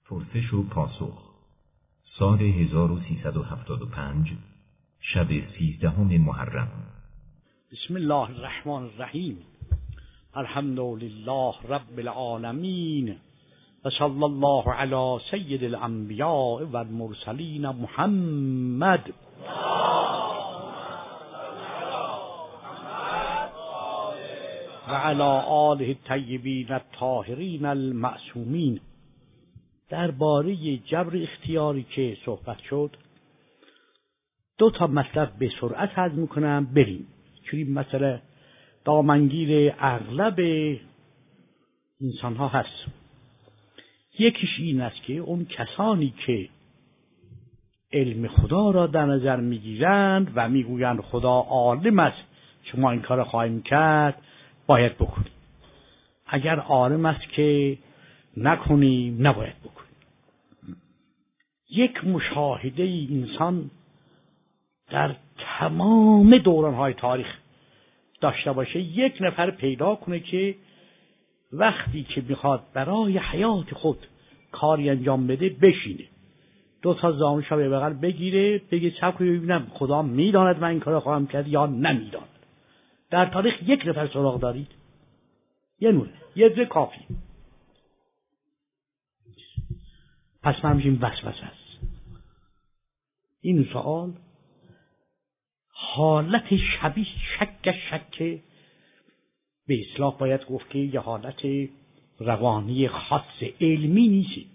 پرسش و پاسخ. سال 1375 شب 13 محرم. بسم الله الرحمن الرحیم. الحمد لله رب العالمین و صلی الله علی سید الانبیاء و المرسلین محمد و علی آله الطیبین الطاهرین المعصومین. درباره جبر اختیاری که صحبت شد، دو تا مطلب به سرعت عرض میکنم بریم، چون این مسئله دامنگیر اغلب انسان ها هست. یکیش این است که اون کسانی که علم خدا را در نظر میگیرند و میگویند خدا عالم است، شما این کار خواهیم کرد، باید بکنیم. اگر عالم است که نکنیم، نباید بکنیم. یک مشاهده انسان در تمام دوران‌های تاریخ داشته باشه، یک نفر پیدا کنه که وقتی که میخواد برای حیات خود کاری انجام بده، بشینه، دو تا زانوش رو به بغل بگیره، بگه صبر کنید ببینم خدا میداند من این کارو خواهم کرد یا نمیداند. در تاریخ یک نفر سراغ دارید؟ یه نوره، یه ذره کافی. پس من میشیم وسوسه است. این سوال حالت شبیه شک به اصطلاح باید گفت که یه حالت روانی خاص علمی نیست.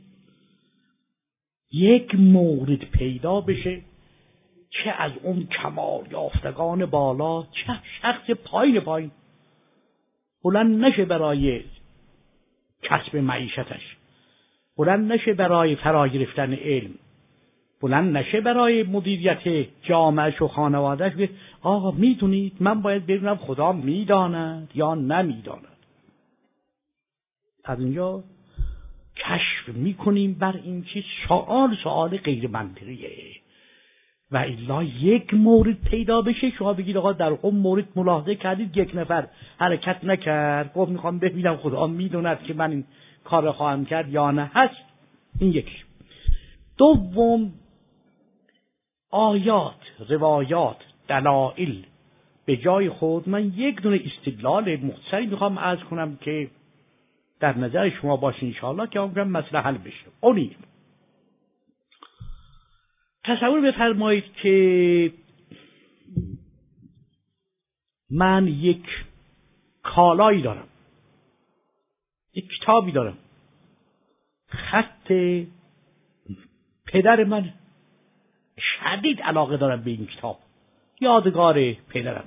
یک مورد پیدا بشه چه از اون کمال یافتگان بالا، چه شخص پایین بلند نشه برای کسب معیشتش، بلند نشه برای فرا گرفتن علم، بلند نشه برای مدیریت جامعهش و خانوادهش، بگه آقا میدونید من باید ببینم خدا میداند یا نمیداند. از اینجا کشف میکنیم بر این که سوال غیر منطقیه. و الا یک مورد پیدا بشه، شما بگید آقا در اون مورد ملاحظه کردید یک نفر حرکت نکرد، گفت میخوام ببینم خدا میداند که من این کار خواهم کرد یا نه، هست. این یکی. دوم، آیات، روایات، دلائل به جای خود. من یک دونه استدلال مختصری میخوام عرض کنم که در نظر شما باشه انشاءالله، که اونم مسئله حل بشه. اونی تصور بفرمایید که من یک کالایی دارم، یک کتابی دارم، خط پدر من، شدید علاقه دارم به این کتاب، یادگار پدرم،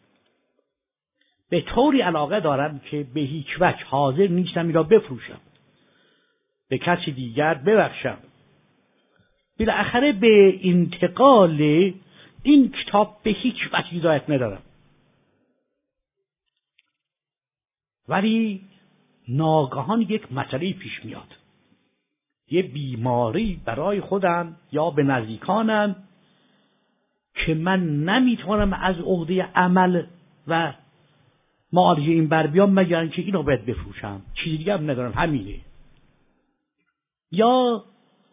به طوری علاقه دارم که به هیچ وجه حاضر نیستم این را بفروشم، به کسی دیگر ببخشم، بالاخره به انتقال این کتاب به هیچ وجه هدایت ندارم. ولی ناگهان یک مسئله پیش میاد، یه بیماری برای خودم یا به نزدیکانم که من نمیتونم از عهده عمل و معالجه این بر بیام، مگر اینکه اینو باید بفروشم، چیزی دیگه هم ندارم، همینه. یا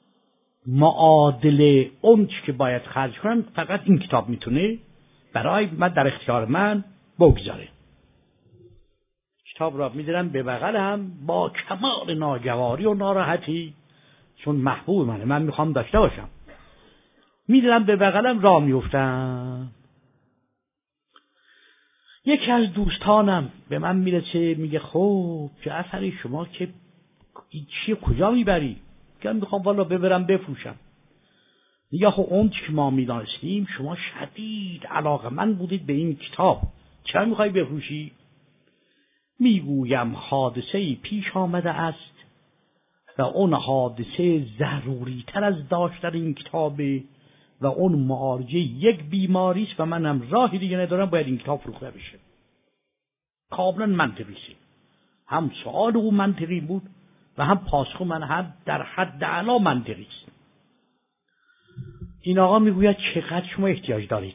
معادل اون چی که باید خرج کنم فقط این کتاب میتونه برای من در اختیار من بگذاره. کتاب را میذارم به بغلم با کمال ناگواری و ناراحتی، چون محبوب منه، من میخوام داشته باشم، میذارم به بغلم، راه میفتم. یکی از دوستانم به من میرسه، میگه خب جعفری شما که چیه، کجا میبری؟ میگم میخوام والا ببرم بفروشم. میگه خب اون که ما میدانستیم شما شدید علاقه‌مند بودید به این کتاب، چرا میخوای بفروشی؟ میگویم حادثه‌ای پیش آمده است و اون حادثه ضروری تر از داشتن این کتابه و اون معالجه یک بیماری است و منم راهی دیگه ندارم، باید این کتاب فروخته بشه. کاملا منطقی است. هم سوال او منطقی بود و هم پاسخ من هم در حد اعلی منطقی است. این آقا میگوید چقدر شما احتیاج دارید؟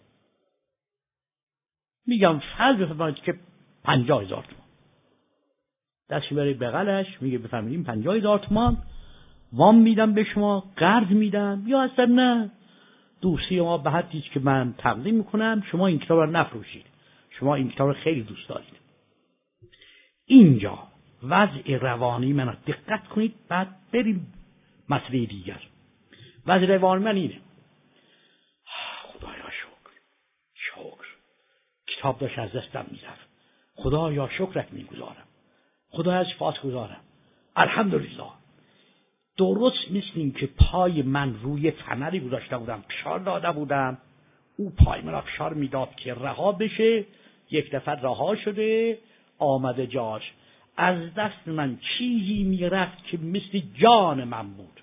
میگم فرض بفرمایید که 50,000 تومان. دستی برای بغلش، میگه بفرمایید 50,000 تومان وام میدم به شما، قرض میدم، یا اصلا نه، دوستی ما به حدی که من تقدیم میکنم شما این کتاب رو نفروشید، شما این کتاب رو خیلی دوست دارید. اینجا وضع روانی من دقت کنید، بعد بریم مسئله دیگر. وضع روانی من اینه: خدایا شکر کتاب داشت از دستم میرفت، خدایا شکرت میگذارم، خدا از فاس گذارم، الحمدلله. درست مثل این که پای من روی فنری گذاشته بودم، فشار داده بودم، او پای من را فشار میداد که رها بشه. یک دفعه رها شده، آمده جاش. از دست من چیزی میرفت که مثل جان من بود،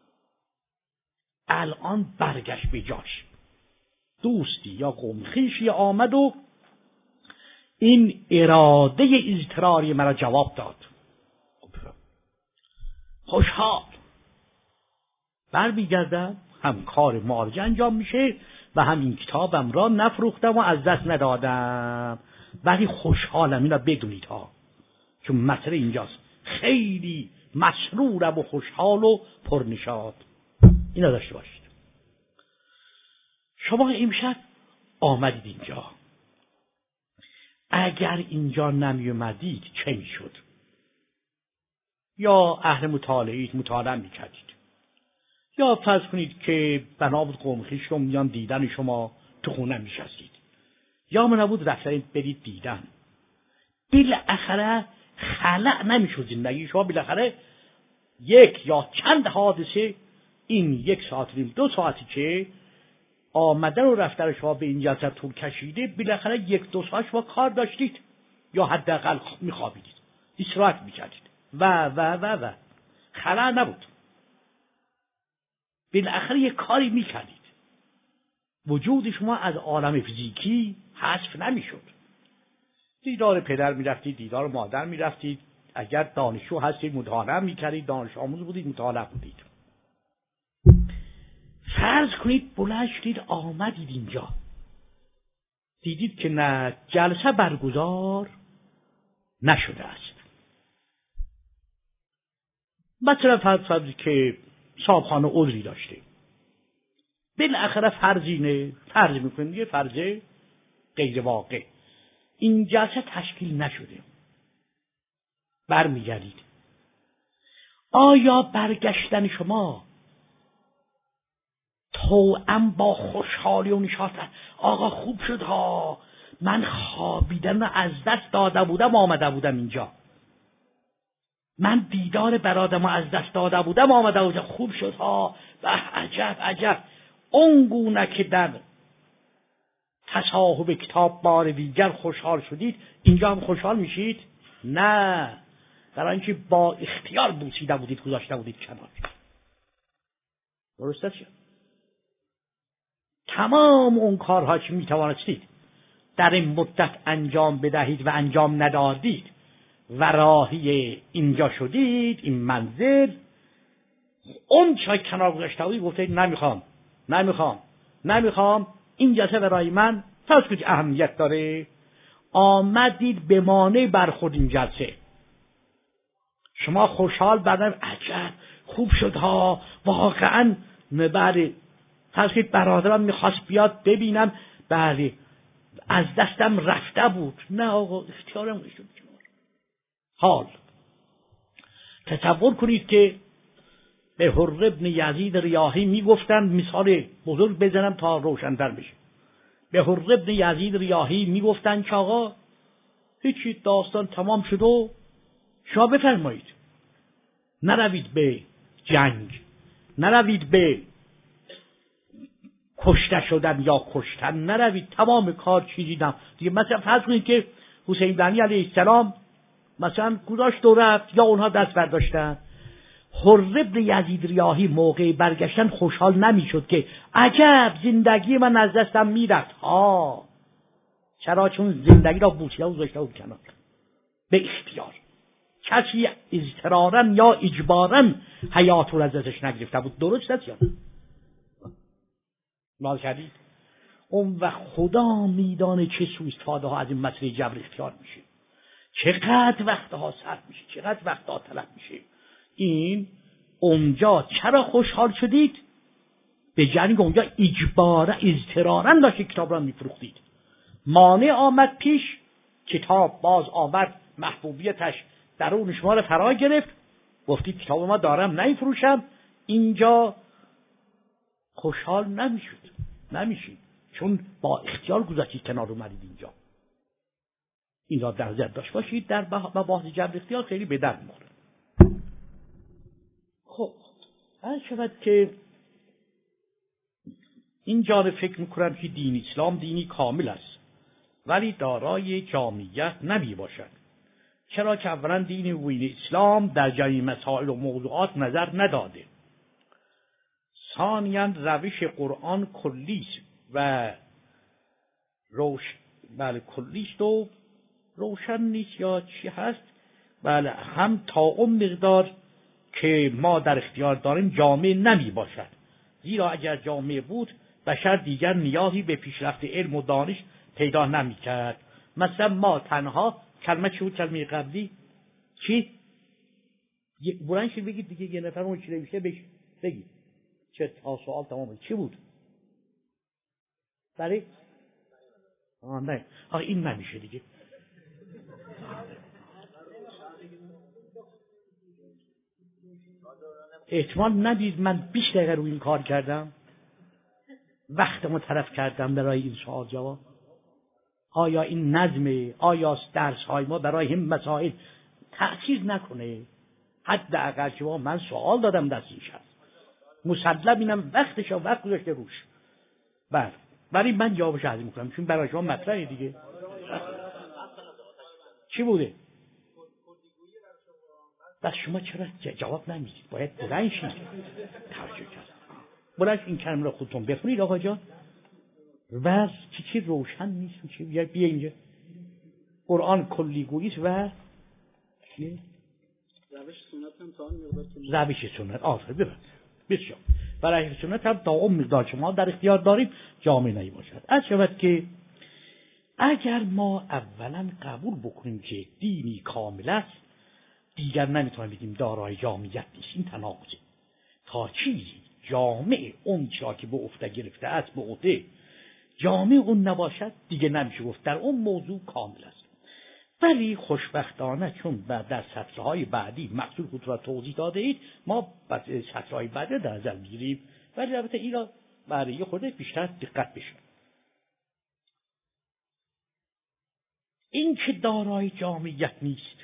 الان برگشت به جاش. دوستی یا قومخیشی آمد و این اراده اضطراری مرا جواب داد. خوشحال برمیگردم، هم کار معالجه انجام میشه و هم این کتابم را نفروختم و از دست ندادم، ولی خوشحالم. اینا بدونید ها، چون مسئله اینجاست. خیلی مسرورم و خوشحال و پرنشاط. اینا داشته باشید. شما امشب آمدید اینجا، اگر اینجا نمی اومدید چه میشد؟ یا اهل مطالعید مطالعه میکردید، یا فرض کنید که بنا بود قوم خویش رو میان دیدن شما تو خونه میشستید، یا من نبود رفتید برید دیدن. بالاخره خلأ نمیشد زندگی شما. بالاخره یک یا چند حادثه، این 1 ساعت و نیم 2 ساعتی که آمدن و رفتن شما به این جلسه طول کشیده، بالاخره 1-2 ساعت شما کار داشتید یا حداقل میخوابیدید، استراحت میکردید و خلأ نبود. بالاخره یک کاری میکردید. وجود شما از عالم فیزیکی حذف نمیشد. دیدار پدر میرفتید، دیدار مادر میرفتید، اگر دانشجو هستید مطالعه میکردید، دانش آموز بودید مطالعه بودید. فرض کنید بلند شدید آمدید اینجا، دیدید که نه جلسه برگزار نشده است. مثلا فرض که صاحبخانه عذری داشته، بالاخره فرض میکنیم یه فرض غیر واقع، این جلسه تشکیل نشده. برمیگردید، آیا برگشتن شما توأم با خوشحالی و نشاط آقا خوب شد ها، من خوابیدن از دست داده بودم آمده بودم اینجا، من دیدار برادرم از دست داده بودم آمده بودم، خوب شد ها، و عجب اون گونه که در تصاحب کتاب بار دیگر خوشحال شدید اینجا هم خوشحال میشید؟ نه، در اینکه با اختیار بوسیده بودید، گذاشته بودید کنار. درسته چه؟ تمام اون کارها که میتوانستید در این مدت انجام بدهید و انجام ندادید و راهی اینجا شدید، این منزل، اون چای کنار گذاشته بودید، گفتید نمیخوام، این جلسه برای من فرض کنید اهمیت داره، آمدید به مانع برخورد این جلسه. شما خوشحال بعدم عجب خوب شد ها، واقعا بله، فرض کنید برادرم میخواست بیاد ببینم، بله از دستم رفته بود، نه آقا اختیارم نشد. حال تصور کنید که به حر ابن یزید ریاحی میگفتن، مثال بزرگ بزنم تا روشن‌تر بشه. به حر ابن یزید ریاحی میگفتن که آقا هیچی، داستان تمام شد و شما بفرمایید، نروید به جنگ، نروید به کشته شدن یا کشتن، نروید، تمام کار چیزیدم دیگه. مثلا فرض کنید که حسین بنی علیه السلام مثلا گذاشت و رفت، یا اونها دست برداشتن. حر ابن یزید ریاحی موقع برگشتن خوشحال نمیشد که عجب زندگی من از دستم میرفت. چرا؟ چون زندگی را بوسیده و گذاشته بود کنار، به اختیار. کسی اضطرارا یا اجبارا حیات رو از دستش نگرفته بود. درست است یا نه؟ کردید اون و خدا میدانه چه سوء استفاده ها از این مسئله جبر اختیار میشه، چقدر وقتها صرف میشه، چقدر وقتها طلب میشه. این اونجا چرا خوشحال شدید؟ به جنگ اونجا اجبارا اضطرارا داشتید کتاب را میفروختید. مانع آمد پیش، کتاب باز آمد، محبوبیتش درون شما را فرا گرفت، گفتید کتاب ما دارم نمیفروشم. اینجا خوشحال نمیشید چون با اختیار گذاشتید کنار اومدید اینجا. این را در ذهن داشت باشید، در بحث جبر اختیار خیلی به درد می‌خوره. خب هر شود که این جانب فکر میکنم که دین اسلام دینی کامل است ولی دارای جامعیت نمی باشد. چرا که اولا دین اسلام در جمعی مسائل و موضوعات نظر نداده. ثانیاً روش قرآن کلیست و کلیست و روشن نیست یا چی هست. بله، هم تا اون مقدار که ما در اختیار داریم جامع نمی باشد. زیرا اگر جامع بود بشر دیگر نیازی به پیشرفت علم و دانش پیدا نمی کرد. مثلا ما تنها کلمه چی بود؟ کلمه قبلی چی؟ بلند شید بگید دیگه، یه نفر اون چی نوشته بگید. چه سوال تمام چی بود؟ بله؟ نه این نمیشه دیگه. احتمال ندید من 20 دقیقه روی این کار کردم، وقتمو تلف کردم برای این سوال جواب. آیا این نظمه؟ آیا درس‌های ما برای این مسائل تأثیر نکنه؟ حداقل شما من سوال دادم دستش هست، مسلم اینم وقتش وقت گذاشته روش. بله، ولی من جوابش عرض میکنم چون برای شما مطرحه دیگه. چی بوده؟ بس شما چرا جواب نمیدید؟ باید بلند شید. توجه کرد. بلند این کلمه رو خودتون بخونید آقا جان. و چی روشن نیست چی بیا اینجا. قرآن کلیگویی است و چی؟ روش سنت هم تا مقدار روش سنت آفرین بسیار. برای سنت هم تا اون مقدار شما در اختیار داریم جامعه نمی باشد. از شود که اگر ما اولا قبول بکنیم که دینی کامل است دیگر نمیتونیم بگیم دارای جامعیت نیست. این تناقضه. تا چیزی جامعه اون چرا که به عهده گرفته است به عهده جامعه اون نباشد دیگه نمیشه گفت در اون موضوع کامل است. ولی خوشبختانه چون در سطرهای بعدی مقصود خود را توضیح داده اید ما سطرهای بعدی در نظر میگیریم، ولی البته این را برای خود بیشتر دقت بشه. این که دارای جامعیت نیست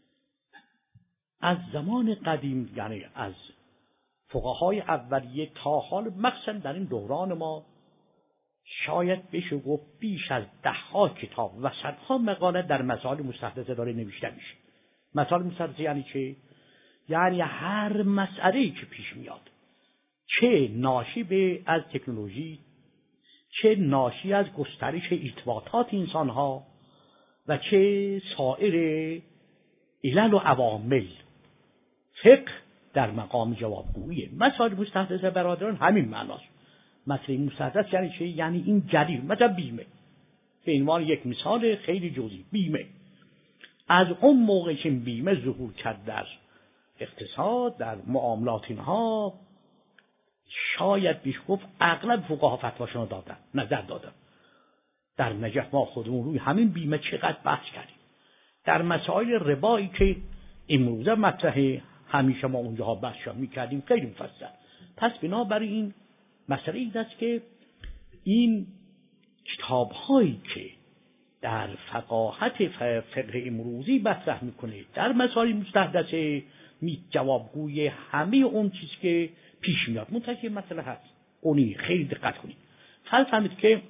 از زمان قدیم، یعنی از فقهای اولیه تا حال مخصوصا در این دوران ما شاید بشه گفت بیش از 10 کتاب و 100 مقاله در مسائل مستحدثه داره نوشته میشه. مسائل مستحدثه یعنی چه؟ یعنی هر مسئله‌ای که پیش میاد، چه ناشی از تکنولوژی، چه ناشی از گسترش ارتباطات انسانها و چه سایر علل و عوامل، فقه در مقام جوابگویی. مسائل مستحدثه برادران همین معناست. مسئله مستحدث یعنی چه؟ یعنی این جدید، مثلا بیمه، به عنوان یک مثال خیلی جزئی. بیمه از اون موقع که بیمه ظهور کرد در اقتصاد، در معاملات اینها، شاید بیش گفت اغلب فقها فتواشون دادن، نظر دادن. در نجف ما خودمون روی همین بیمه چقدر بحث کردیم. در مسائل ربایی که امروزه مطرحه همیشه ما اونجاها بحث میکردیم خیلی مفصل. پس بنابراین این مسئله این است که این کتاب‌هایی که در فقاهت فقه امروزی مطرح میکنه در مسائل مستحدثه جوابگوی همه اون چیز که پیش میاد. منتهی مسئله هست اونی خیلی دقت کنید. فرض کنید که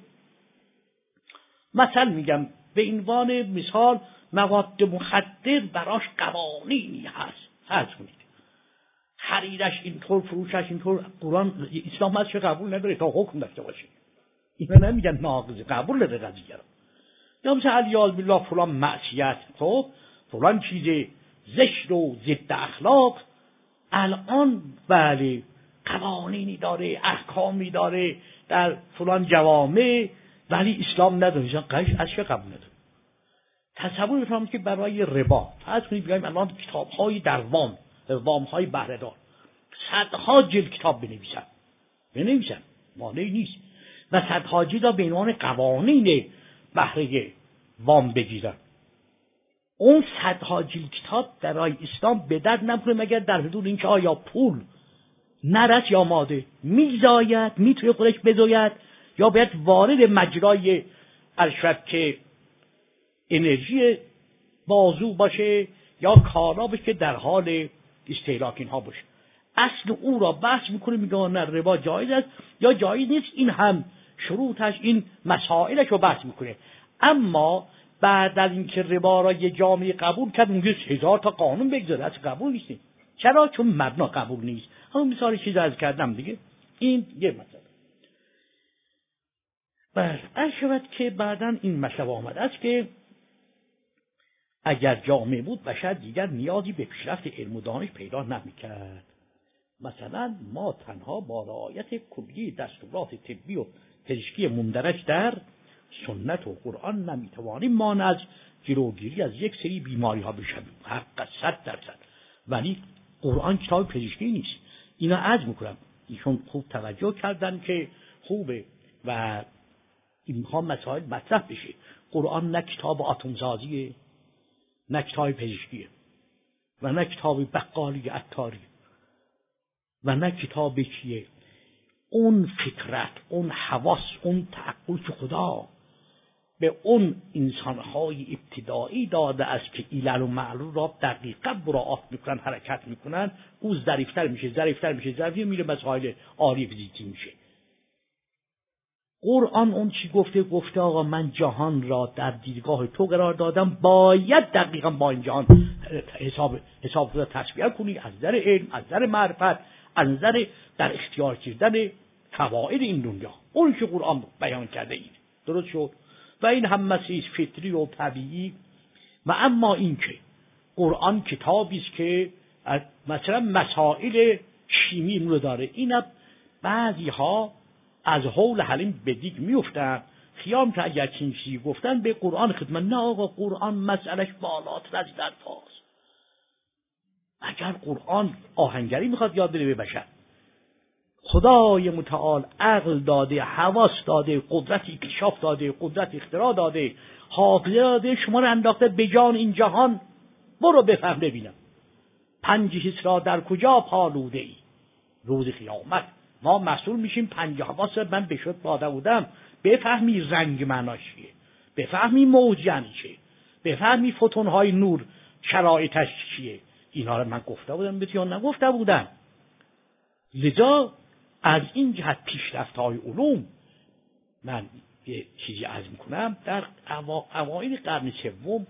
مثلا میگم به عنوان مثال مواد مخدر براش قوانینی هست. فرض کنید خریدش اینطور، فروشش اینطور. قرآن اسلام از چه قبول نداره تا حکم داشته باشه. اینا نمیگن ناقض، قبول داره قضیه رو. یا مثلا علیاذ بالله فلان معصیت، خب فلان چیز زشت و ضد اخلاق الان بله قوانینی داره، احکامی داره در فلان جوامع، ولی اسلام نداره. قش از چه قبول نداره؟ تصور می‌کنم که برای ربا فرض کنید بگیم الان کتاب‌های در وام‌های بهره‌دار صدها جلد کتاب بنویسن مانعی نیست و صدها جلد را به عنوان قوانین بهره وام بگیرن. اون صدها جلد کتاب در راه اسلام به درد نمیخوره مگر در حدود اینکه آیا پول نرس یا ماده میزاید، میتونه خودش بزاید، یا باید وارد مجرای ارشد که انرژی بازو باشه یا کالا باشه که در حال استهلاک اینها باشه. اصل او را بحث میکنه، میگه نه ربا جایز است یا جایز نیست، این هم شروطش، این مسائلش رو بحث میکنه. اما بعد از اینکه ربا را یه جامعه قبول کرد، میگه 1000 تا قانون بگذاره، از قبول نیست. چرا؟ چون مبنا قبول نیست. همون مثال چیز از کردم دیگه. این یه مسئله. عرض شود که بعداً این مسئله آمده است که اگر جامعه بود بشر دیگر نیازی به پیشرفت علم و دانش پیدا نمی‌کرد. مثلا ما تنها با رعایت کلی دستورات طبی و پزشکی مندرج در سنت و قرآن نمیتوانیم ما از جلوگیری از یک سری بیماری ها بشویم. حق 100%. ولی قرآن کتاب پزشکی نیست. اینا عرض میکنم ایشون خوب توجه کردن که خوبه و اینها مسائل مطرح بشه. قرآن نه کتاب آتم‌سازیه، نه کتاب پزشکیه و نه کتاب بقالی عطاری و نه کتاب چیه. اون فطرت، اون حواس، اون تعقل که خدا به اون انسانهای ابتدایی داده است که علل و معلول را دقیقا مراعات میکنن، حرکت میکنن، او ظریفتر میشه میره مسائل عالی فیزیکی میشه. قرآن اون چی گفته آقا من جهان را در دیدگاه تو قرار دادم، باید دقیقا با این جهان حساب خدا تشبیه کنی، از نظر علم، از نظر معرفت، از نظر در اختیار کردن فواید این دنیا. اون که قرآن بیان کرده این درست شد و این هم مسیح فطری و طبیعی. و اما این که قرآن کتابی است که مثلا مسائل شیمی رو داره، این بعضی ها از حول حلیم به دیگ میفتن، خیام که اگر چین چیزی گفتن به قرآن خدمت. نه آقا، قرآن مسئلهش بالاتر از درفاست. اگر قرآن آهنگری میخواد یاد بده به بشر، خدای متعال عقل داده، حواس داده، قدرت اکتشاف داده، قدرت اختراع داده، حافظه داده، شما رو انداخته به جان این جهان. برو بفهم ببینم 5 حس را در کجا پالوده ای. روز قیامت ما مسئول میشیم 5 حواس من بشد باده بودم، بفهمی رنگ معناش چیه، بفهمی موج یعنی چه، بفهمی فوتونهای نور شرایطش چیه. اینا رو من گفته بودم بهت یا نگفته بودم؟ لذا از این جهت پیشرفت‌های علوم من یه چیزی عرض میکنم. در اوایل قرن سوم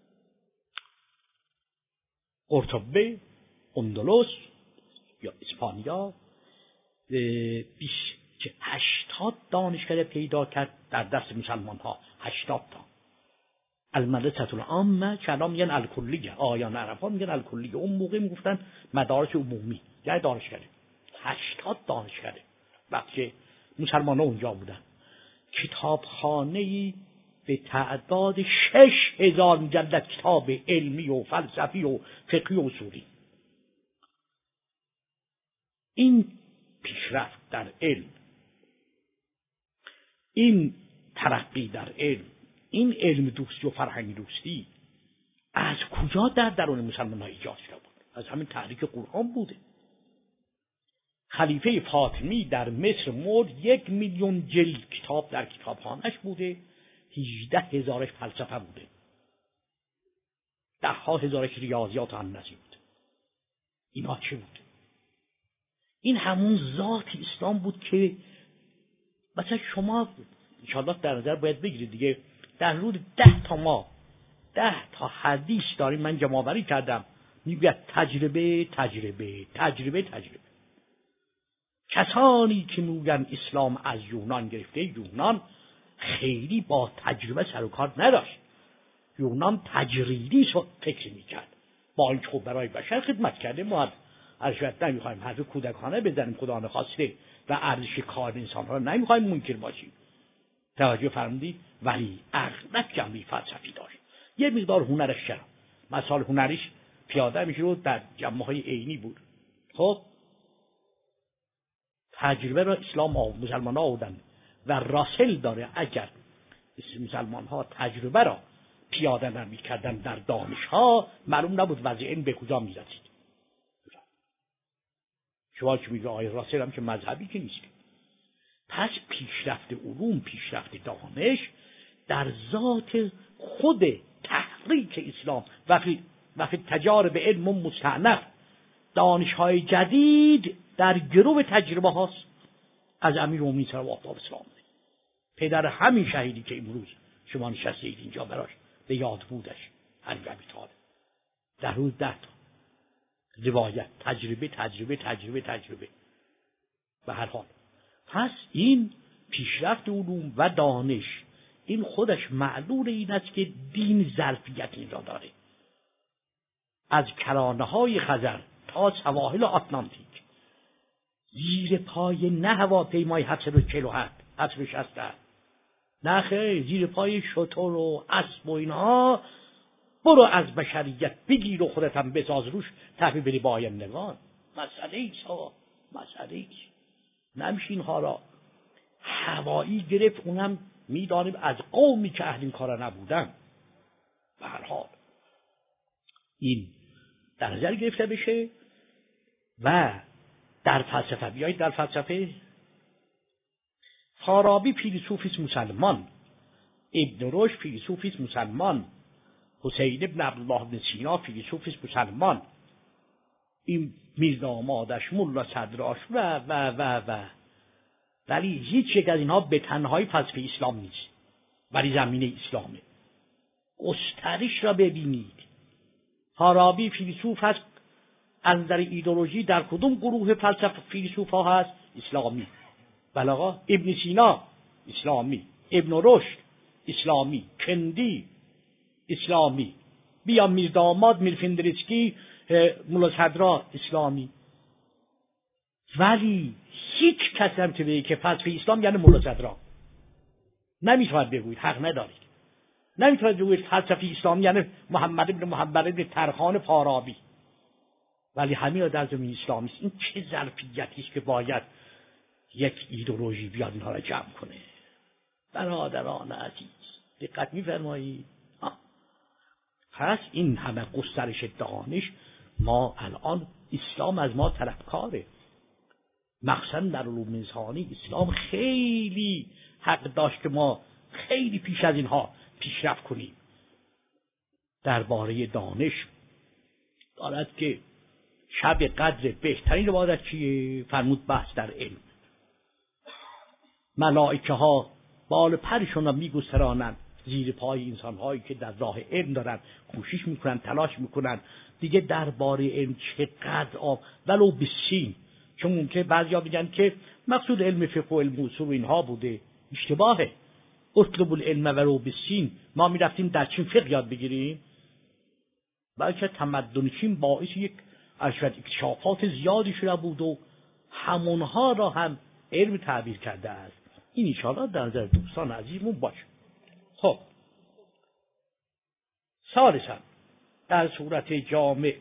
قرطبه اندلس یا اسپانیا 80 دانشکده پیدا کرد در دست مسلمان ها. 80 تا. المدرسه العامه که الان میگن الکلیه، آیان عرفا میگن الکلیه، اون موقع میگفتن مدارس عمومی یعنی دانشکده. 80 دانشکده وقتی مسلمان ها اونجا بودن. کتابخانه‌ای به تعداد 6000 مجلد کتاب علمی و فلسفی و فقهی و اصولی. این پیشرفت در علم، این ترقی در علم، این علم دوستی و فرهنگ دوستی از کجا در درون مسلمان ها ایجاد شده بود؟ از همین تحریک قرآن بوده. خلیفه فاطمی در مصر مرد 1 میلیون جلد کتاب در کتابخانه‌اش بوده، 18,000 فلسفه بوده، 10,000 ریاضیات و هندسه بود. اینا چه بود؟ این همون ذات اسلام بود که مثلا شما انشاءالله در نظر باید بگیرید دیگه. در حدود 10 تا حدیث داریم، من جمع‌آوری کردم، میگه تجربه. کسانی که میگن اسلام از یونان گرفته، یونان خیلی با تجربه سر و کار نداشت. یونان تجریدی فکر میکرد، با اینکه خب برای بشر خدمت کرده. ما ارشد نمیخوایم حرف کودکانه بزنیم، خدا نخواسته، و ارزش کار انسان ها نمیخوایم منکر باشیم. توجه فرمودید؟ ولی اغلب جنبه فلسفی داشت. یه مقدار هنرش چرا؟ مثال هنریش پیاده میشه رو در جنبه های عینی بود. خب تجربه را مسلمان ها آوردن و راسل داره. اگر مسلمان ها تجربه را پیاده نمی کردن در دانش ها، معلوم نبود وضع علم به کجا می رسید. شما که میگه آیه راسل هم که مذهبی که نیست. پس پیشرفت علوم، پیشرفت دانش در ذات خود تحریک اسلام وقتی تجارب علم مستعنف، دانش‌های جدید در گروه تجربه هاست از امیرالمومنین صلوات الله علیه و پدر همین شهیدی که امروز شما نشستید اینجا براش به یاد بودش، علی بن ابی طالب. در روز 10 تا روایت، تجربه. به هر حال پس این پیشرفت علوم و دانش این خودش معلول این است که دین ظرفیت این را داره. از کرانه‌های خزر تا سواحل آتلانتیک، زیر پای نه هواپیمای 747 767 نه خیر، زیر پای شتر و اسب و اینها. برو از بشریت بگیر و خودت هم بساز روش، تحویل بدی با آیندگان. مسئله ایست. نمیشه اینها را هوایی گرفت. اونم میدانیم از قومی که اهل این کارا نبودن. به هر حال این در نظر گرفته بشه. و در فلسفه، بیایید در فلسفه، فارابی فیلسوفیست مسلمان، ابن رشد فیلسوفیست مسلمان، حسین ابن عبدالله ابن سینا فیلسوفیست مسلمان، این میردامادش ملا صدراش و ولی هیچ یک از اینها به تنهایی فلسفه اسلام نیست، ولی زمینه اسلامه. گسترش را ببینید. فارابی فیلسوف هست از نظر ایدئولوژی در کدوم گروه فلسفه فیلسوف ها هست؟ اسلامی. بلاغا ابن سینا اسلامی، ابن رشد اسلامی، کندی اسلامی، بیا میرداماد میرفندرسکی ملا صدرا اسلامی. ولی هیچ کس هم که بگه که فلسفه اسلام یعنی ملا صدرا نمیتواند بگوید، حق ندارید. نمیتواند بگوید فلسفه اسلام یعنی محمد ابن ترخان فارابی. ولی همین در زمین اسلامی است. این چه ظرفیتی است که باید یک ایدئولوژی بیاد اینها را جمع کنه. برادران عزیز دقت می‌فرمایید. پس این همه گسترش دانش، ما الان اسلام از ما طلبکاره. مخصوصا در علوم انسانی اسلام خیلی حق داشت که ما خیلی پیش از اینها پیشرفت کنیم. درباره دانش دارد که شب قدر بهترین عبادت چیه؟ فرمود بحث در علم. ملائکه ها بال پرشون را میگسترانند زیر پای انسان هایی که در راه علم دارن کوشش میکنن، تلاش میکنن. دیگه درباره علم چقدر ولو بسین، چون ممکنه بعضیا بگن که مقصود علم فقه و علم اصول اینها بوده. اشتباهه. اطلب العلم ولو بسین. ما میرفتیم در چین فقه یاد بگیریم، بلکه تمدن چین باعث یک اکتشافات زیادی شده بود و همونها را هم علم تعبیر کرده است. این انشاءالله در نظر دوستان عزیزمون باشه. خب ثالثاً در صورت جامع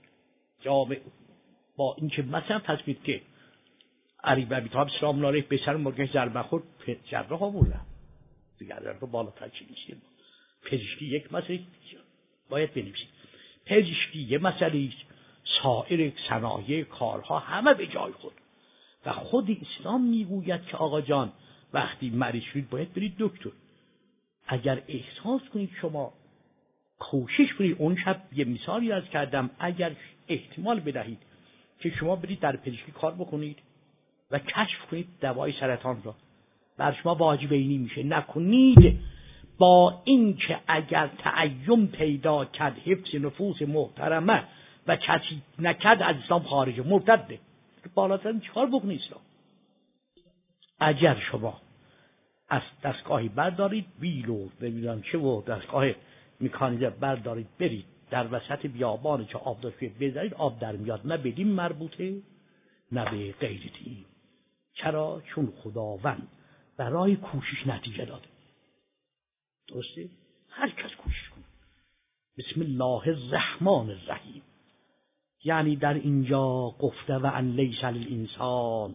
با اینکه مثلا تصمید که علی بن ابی طالب سلام الله علیه به سر مرگش ضربه خورد، جراح آوردن دیگه در رو بالاتر چی نیست. پزشکی یک مسئله باید بنویسید. پزشکی یک مسئله است، سایر صنایع کارها همه به جای خود. و خود اسلام میگوید که آقا جان وقتی مریض شدید باید برید دکتر. اگر احساس کنید شما کوشش کنید، اون شب یه مثالی از کردم، اگر احتمال بدهید که شما برید در پزشکی کار بکنید و کشف کنید دوای سرطان را، بر شما واجب اینی میشه. نکنید با اینکه اگر تعیم پیدا کرد حفظ نفوس محترمه و کسی نکرد از اسلام خارجه، مرتده. بالاتر چیکار بکنید اسلام؟ اگر شما از دستگاهی بردارید ویلو نمیدونم چه و دستگاه مکانیزه بردارید برید در وسط بیابان که آب داشته بذارید، آب در میاد. نه بدین مربوطه نه به غیر دین. چرا؟ چون خداوند برای کوشش نتیجه داده. درسته؟ هر کس کوشش کنه. بسم الله الرحمن الرحیم. یعنی در اینجا گفته و ان لیس للانسان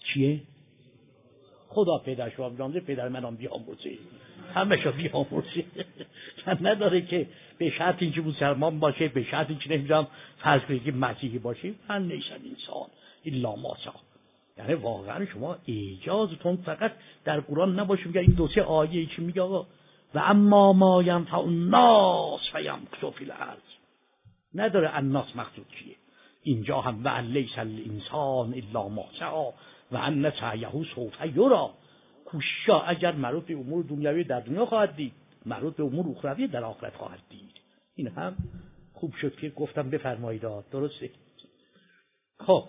چیه؟ خدا پدر شما بیامرزه، پدر منم بیامرزه، همه شو بیامرزه. نداره که به شرط اینکه مسلمان باشه، به شرط اینکه نمیدونم فرض کنید که مسیحی باشه. من نیستم انسان الا ما شاء. یعنی واقعا شما اعجازتون فقط در قرآن نباشه میگه این دو سه آیه چی میگه آقا و اما ما ینفع الناس فیمکث فی الارض. نداره الناس مقصود کیه. اینجا هم و لیس الانسان الا ما سعی و ان سعیه سوف یری. کوشا اگر مربوط به امور دنیوی در دنیا خواهد دید، مربوط به امور اخروی در آخرت خواهد دید. این هم خوب شد که گفتم بفرمایید. درسته؟ خب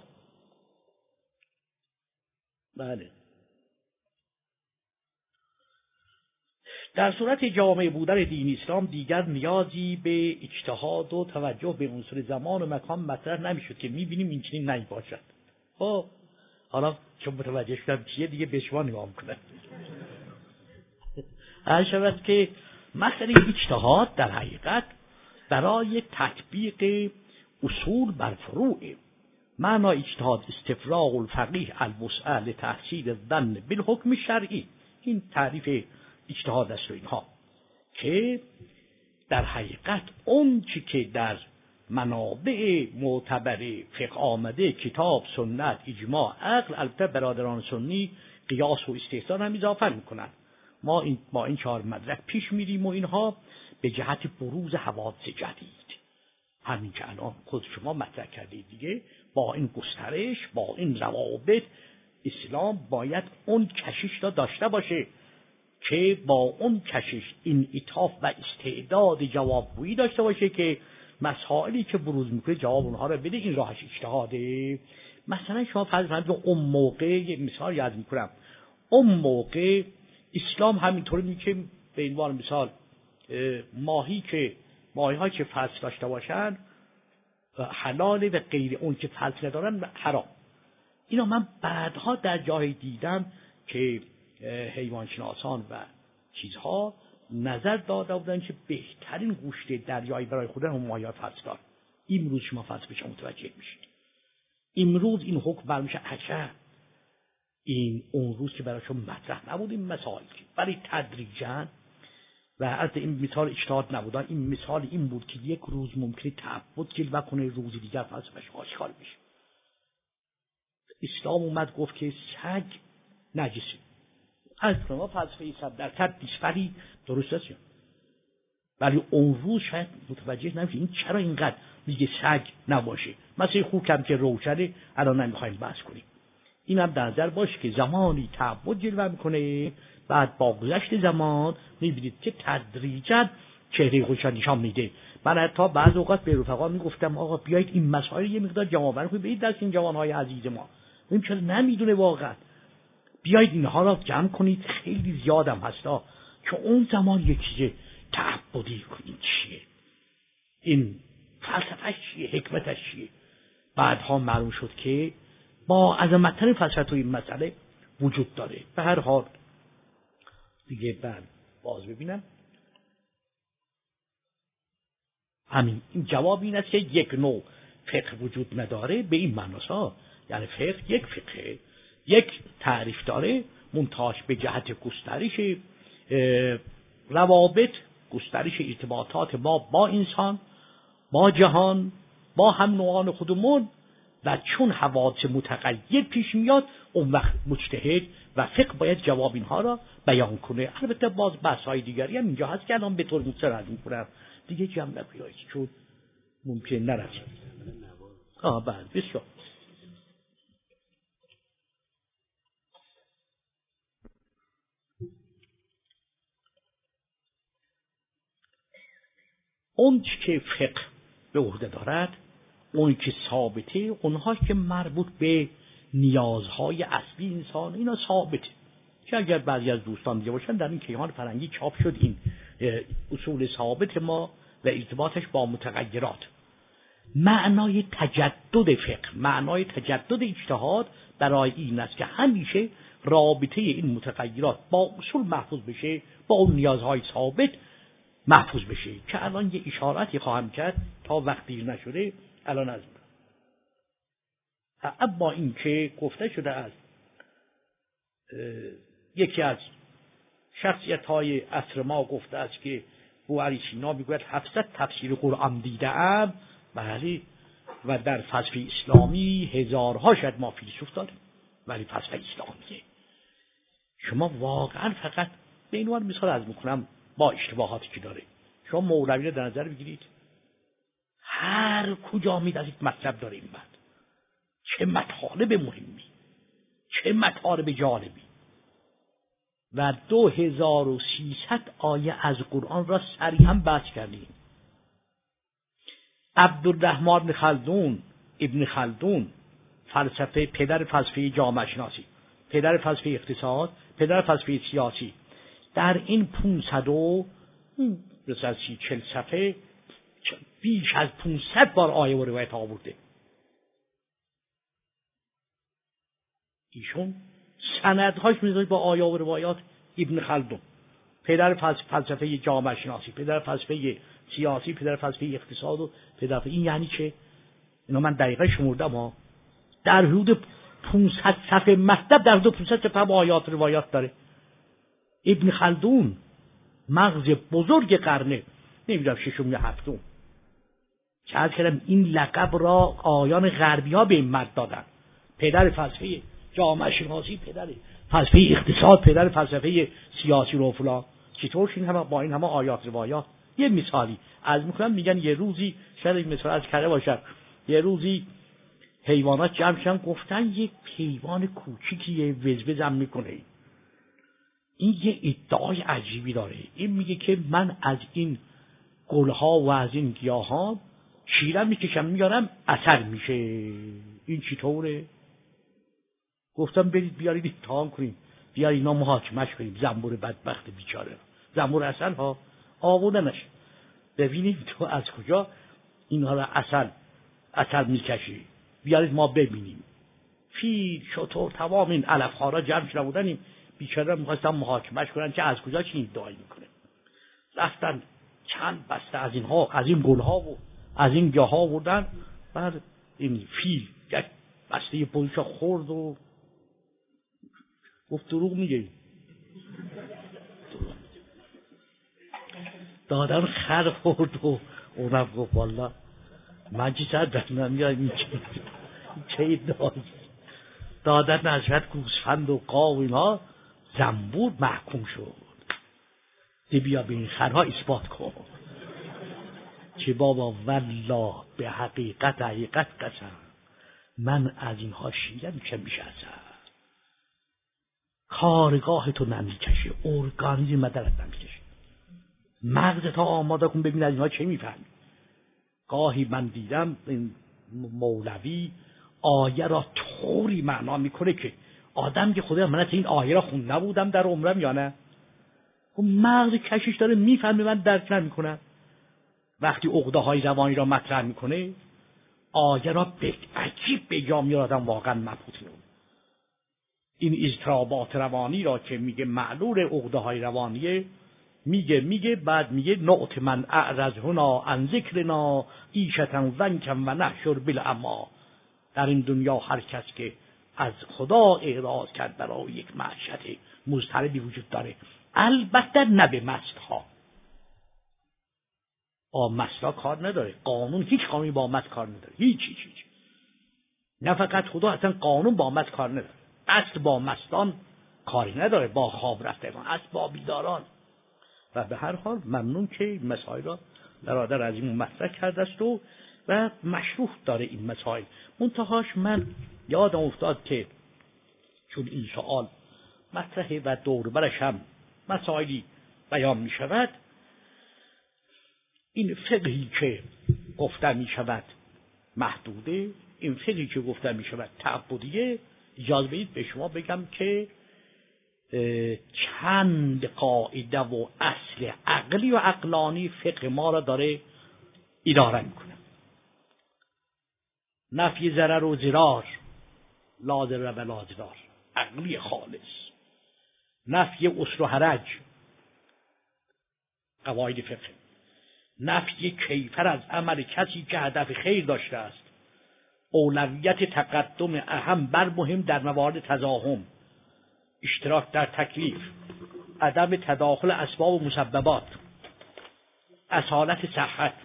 بله. در صورت جامع بودن دین اسلام دیگر نیازی به اجتهاد و توجه به عنصر زمان و مکان مطرح نمیشد که میبینیم این چنین نمیباشد. خب حالا چون متوجه شدم چیه دیگه به شما نگاه میکنم. هر شود که مسئله اجتهاد در حقیقت برای تطبیق اصول بر فروع. معنی اجتهاد استفراغ الفقیه الوسع لتحصیل الظن بالحکم شرعی. این تعریف اجتهاد است و اینها که در حقیقت اون چی که در منابع معتبر فقه آمده، کتاب، سنت، اجماع، عقل، البته برادران سنی قیاس و استحسان هم اضافه میکنن. ما با این 4 مدرک پیش میریم و اینها به جهت بروز حوادث جدید، همین که الان خود شما مطرح کردید دیگه، با این گسترش، با این روابط، اسلام باید اون کشش را داشته باشه که با اون کشش این انعطاف و استعداد جوابگویی داشته باشه که مسائلی که بروز میکنه جواب اونها رو بده. این راهش اجتهاده. مثلا شما فرض کنید اون موقع یه مثال یاد میکنم، اون موقع اسلام همینطوری میگه که به عنوان مثال ماهی‌هایی که فصل داشته باشن حلاله و غیر اون که فصل ندارن حرام. اینا من بعدها در جای دیدم که حیوانشناسان و چیزها نظر داده بودن که بهترین گوشت دریایی برای خودن هم ماهی‌های فصلدار. امروز شما فصل بشه متوجه میشید. امروز این حکم برمیشه عجب. این اون روز که برایشون مطرح نبود این مسائل، ولی تدریجاً و از این مثال اجتهاد نبودن، این مثال این بود که یک روز ممکنه تعبد جلوه کنه، روز دیگر فلسفه‌اش آشکار بشه. اسلام اومد گفت که سگ نجسه. از شما فلسفه 100% دیسپری درست است، ولی اون روز شاید متوجه نمیشه این چرا اینقدر میگه سگ نباشه. مثلا خوکم که روشنه الان نمیخوایم بحث کنیم. این هم در نظر باشه که زمانی تعبد جلوه میکنه، بعد با گذشت زمان میبینید که تدریجاً چهره خودش نشان میده. من حتی بعض اوقات به رفقا میگفتم آقا بیایید این مسائل یه مقدار جمع کنید، برید دست این جوانهای عزیز ما، این چرا نمیدونه واقعا، بیایید اینها را جمع کنید. خیلی زیادم هستا که اون زمان یک چیز تعبدی این چیه، این فلسفه‌اش چیه، حکمتش چیه. بعدها معلوم شد که با عظمت‌ترین فلسفه تو این مسئله وجود داره. به هر حال دیگه بعد باز ببینم همین این جواب این است که یک نوع فقه وجود نداره به این معناست. یعنی فقه یک فقه، یک تعریف داره، منتهاش به جهت گسترش روابط، گسترش ارتباطات ما با انسان، با جهان، با هم نوعان خودمون، و چون حوادث متغیر پیش میاد اون وقت مجتهد و فقه باید جواب اینها را بیان کنه. البته باز بحث‌های دیگری هم اینجا هست که الان به طور مختصر از می‌کنم دیگه جمع نکنید چون ممکن نرسید. بله بسیار. اون که فقه به عهده دارد، اون که ثابته، اونها که مربوط به نیازهای اصلی انسان، اینا ثابته. که اگر بعضی از دوستان دیگه باشن در این کیهان فرنگی چاپ شد این اصول ثابت ما و ارتباطش با متغیرات. معنای تجدد فقه، معنای تجدد اجتهاد برای این است که همیشه رابطه این متغیرات با اصول محفوظ بشه، با اون نیازهای ثابت محفوظ بشه. که الان یه اشاراتی خواهم کرد تا وقتی نشده الان از اما این که گفته شده است یکی از شخصیت‌های عصر ما گفته است که بوعلی سینا میگوید 700 تفسیر قرآن دیده‌ام. بله، و در فلسفه اسلامی هزارها شاید ما فیلسوف داریم، ولی فلسفه اسلامیه شما واقعا فقط به اینوان مثال از میکنم با اشتباهاتی که داره. شما مولوی رو در نظر بگیرید، هر کجا میدازید مطلب داره. این بعد چه مطالب مهمی، چه مطالب جالبی، و 2300 آیه از قرآن را صریحا بحث کردیم. عبدالرحمن ابن خلدون فلسفه، پدر فلسفه جامعه شناسی، پدر فلسفه اقتصاد، پدر فلسفه سیاسی، در این 540 صفحه بیش از 500 بار آیه و روایت آورده. ایشون سندهاش میذاره با آیه و روایات. ابن خلدون پدر فلسفه جامعه شناسی، پدر فلسفه سیاسی، پدر فلسفه اقتصاد و پدر. این یعنی چه؟ اینا من دقیقه شمردم ها. در حدود 500 صفحه مطلب، در حدود 500 صفحه آیات روایات داره. ابن خلدون مغز بزرگ قرنه، نمیدونم ششم یا هفتم، که از کردم این لقب را آیان غربی ها به این مرد دادن. پدر فلسفه جامعه شناسی، پدر فلسفه اقتصاد، پدر فلسفه سیاسی رو فلان. چطور این همه با این همه آیات روایات؟ یه مثالی از میکنم، میگن یه روزی، شاید این مثال از کرده باشد، یه روزی حیوانات جمع شدن، گفتن یک حیوان کوچیکی وزوزم میکنه. این یه ادعای عجیبی داره. این میگه که من از این گلها و از این گیاهان شیرم میکشم میارم اثر میشه. این چطوره؟ گفتم برید بیارید امتحان کنیم، بیارید اینا محاکمش کنیم. زنبور بدبخت بیچاره، زنبور اصل ها آوردنش، ببینید تو از کجا اینها را اصل میکشی، بیارید ما ببینیم. فیل، شتر، تمام این علف ها را جمع شده بودن، بیچاره میخواستن محاکمش کنن که از کجا چی ادعایی میکنه. رفتن چند بسته از اینها، از این گلها و از این گیاها آوردن. بعد این فیل یک بسته پوزشا خورد و گفت دروغ میگه. دادن خر خورد و اونم گفت والا من چی سر دستم میاد چه ادعایی. دادن نزد گوسفند و قاو اینها، زنبور محکوم شد. دی بیا به این خرها اثبات کن. چه بابا والله به حقیقت قسم من از اینها شیره میشه اصلا. کارگاه تو نمیکشه، ارگانیزم مدرت نمیکشه. مغزت ها آماده کن ببین از اینها چه میفهمی. گاهی من دیدم این مولوی آیه را طوری معنا میکنه که آدم که خدا من این آیه را خون نبودم در عمرم یا نه. و مغز کشش داره میفهمه، من درک نمیکنم. وقتی عقده های روانی را مطرح میکنه، آیه را به عجیب به جا میارم واقعا مبهوت میمونم. این اضطرابات روانی را که میگه معلول عقده های روانیه، میگه بعد میگه نعت من اعرض هنا عن ذکرنا عیشة ضنکا و نحشر بالاعمی. در این دنیا هر کس که از خدا اعراض کرد برای یک معیشت مضطربی وجود داره، البته نه به مستها. با مستا کار نداره، قانون هیچ قانونی با مست کار نداره، هیچ. نه فقط خدا، اصلا قانون با مست کار نداره. اصل با مستان کاری نداره، با خواب رفتگان، اصل با بیداران. و به هر حال ممنون که مسائل را برادر از این مطرح کرده است و مشروح داره این مسائل. منتهاش من یادم افتاد که چون این سوال مطرحه و دور برش هم مسائلی بیان می شود، این فقهی که گفته می شود محدوده، این فقهی که گفته می شود تعبدیه، اجازه بدید به شما بگم که چند قاعده و اصل عقلی و عقلانی فقه ما را داره اداره میکنه. نفی ضرر و ضرار، لا ضرر و لا ضرار، عقلی خالص. نفی عسر و حرج، قواعد فقه. نفی کیفر از عمل کسی که هدف خیر داشته است. اولویت تقدم اهم بر مهم در موارد تزاحم. اشتراک در تکلیف، عدم تداخل اسباب و مسببات، اصالت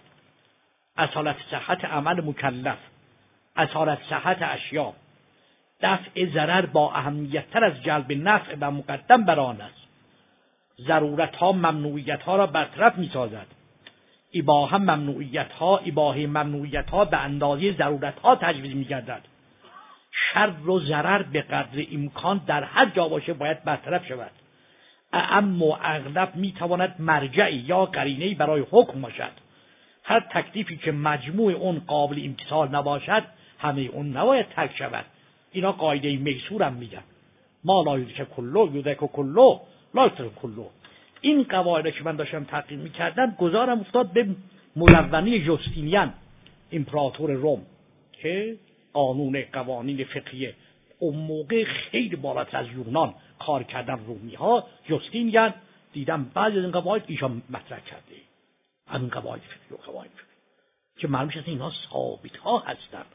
صحت عمل مکلف، اصالت صحت اشیا، دفع ضرر با اهمیت‌تر از جلب نفع و مقدم بر آن است. ضرورت‌ها ممنوعیت‌ها را برطرف می‌سازد. اباحه ممنوعیت‌ها به اندازه ضرورت‌ها تجویز می‌گردد. شر و ضرر به قدر امکان در هر جا باشه باید برطرف شود. اعم و اغلب می‌تواند مرجعی یا قرینه‌ای برای حکم باشد. هر تکلیفی که مجموع اون قابل امتثال نباشد همه اون نباید ترک شود. اینا قاعده میسور هم میگن. ما لا یدرک کلو یدرک کلو لا یدرک کلو. این قواعد که من داشتم تحقیق میکردم گذارم افتاد به مدونه جوستینیان امپراتور روم که قوانین فقهی اون موقع خیلی بالاتر از یونان کار کردن رومی ها. جوستینیان دیدم بعضی از این قواعد ایشان مطرح کرده، همین قواعد فقهی و قواعد فقهی که معلوم شد اینها ثابت ها هستند.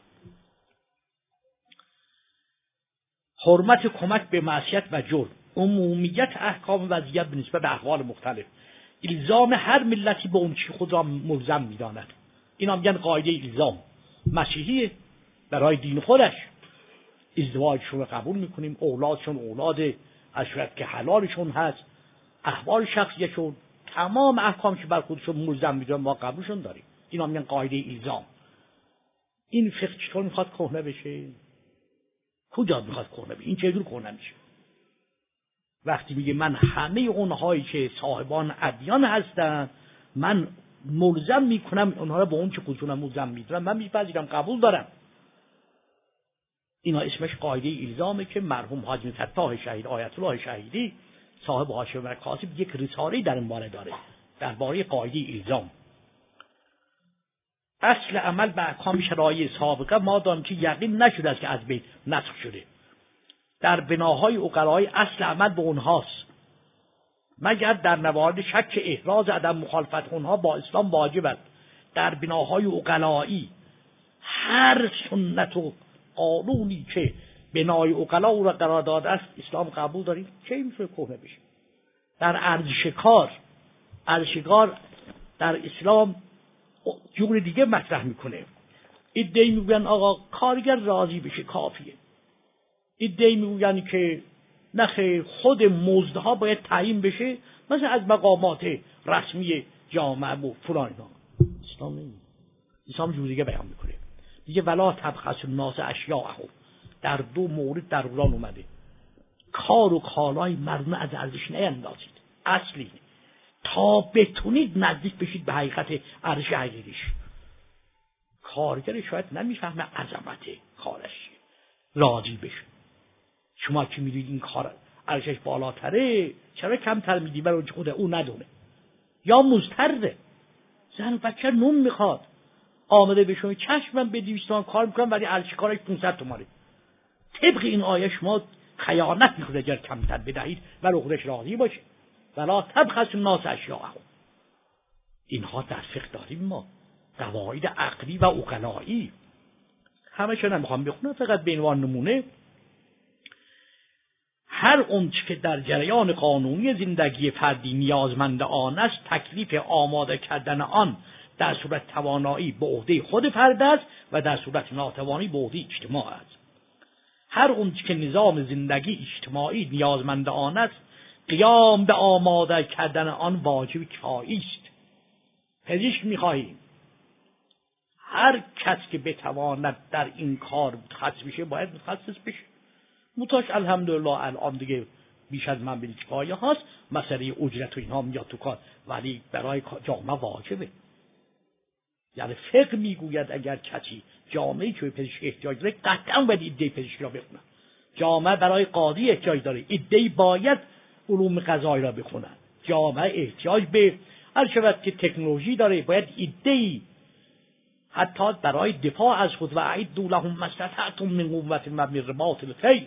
حرمت کمک به معصیت و جرم، عمومیت احکام وضعیت به نسبت به احوال مختلف، الزام هر ملتی به اون چی خود را ملزم می‌داند. اینا میگن قاعده الزام. مسیحی برای دین خودش ازدواجشون رو قبول میکنیم، اولادشون اولاد اشرت که حلالشون هست، احوال شخصیشون، تمام احکام که بر خودشون ملزم می‌دونن ما قبولشون داریم. اینا میگن قاعده الزام. این فقه چطور میخواد کهنه بشه؟ کجا میخواد کهنه بشه؟ این چجور کهنه میشه؟ وقتی میگه من همه اونهایی که صاحبان ادیان هستن من ملزم میکنم اونها رو به اون چه خودشون ملزم میدونم، من میپذیرم، قبول دارم. اینا اسمش قاعده الزامه که مرحوم حاجی فتاح شهید آیت الله شهیدی صاحب حاشیه و کاسب یک رساله در این باره داره درباره قاعده الزام. اصل عمل به احکام شرایع سابقه مادام که یقین نشده است که از بین نسخ شده. در بناهای عقلایی اصل عمل به اونهاست، مگر در موارد شک احراز عدم مخالفت اونها با اسلام واجب است. در بناهای عقلایی هر سنت و قانونی که بنای عقلا او را قرار داده است اسلام قبول داریم، چه میشه کهنه بشه؟ در ارزشکار در اسلام جور دیگه مطرح میکنه. ایده‌ای میگن آقا کارگر راضی بشه کافیه. ایده‌ای میگن که نخیر خود مزدها باید تعیین بشه، مثلا از مقامات رسمی جامعه و فلان اینا. اسلام نمیگه. اسلام جور دیگه بیان میکنه. دیگه ولا تبخسوا الناس اشیاءهم. در دو مورد در قرآن اومده. کار و کالای مردم از ارزش نیندازید. اصلی تا بتونید نزدیک بشید به حقیقت ارزش حقیقیش. کارگر شاید نمیفهمه عظمت کارش، راضی بشه. شما که میدید این کار ارزشش بالاتره چرا کمتر میدی برای خود او ندونه؟ یا مضطره، زن و بچه نون میخواد، آمده به شما چشمم به 200 تومان کار میکنم ولی ارزش کارش 500 تومانه. طبق این آیه شما خیانت میکنه اگر کمتر بدهید برای خودش راضی باشه. ولا تبخسوا الناس اشیاءهم. اینها در فقه داریم ما، قواعد عقلی و عقلایی. همه نمیخوام بخونم، فقط به عنوان نمونه هر اونچه که در جریان قانونی زندگی فردی نیازمند آن است تکلیف آماده کردن آن در صورت توانایی به عهده خود فرد است و در صورت ناتوانی به عهده اجتماع است. هر اونچه که نظام زندگی اجتماعی نیازمند آن است قیام به آماده کردن آن واجب کفایی است. پزشک می‌خواهیم هر کس که بتواند در این کار متخصص بشه باید متخصص بشه. متاش الحمدلله الان دیگه بیش از من به کفایه هاست، مسئله اجرت و اینها میاد تو کار، ولی برای جامعه واجبه. یعنی فقه میگوید اگر کسی جامعه‌ای که به پزشک احتیاج داره قطعا باید ایده پزشکی را بخونه. جامعه برای قاضی احتیاج داره، ایده باید علوم قضایی را بخونن. جامعه احتیاج به هر شود که تکنولوژی داره، باید ایده حتی برای دفاع از خود و اعدوا لهم ما استطعتم من قوة و من رباط الخیل.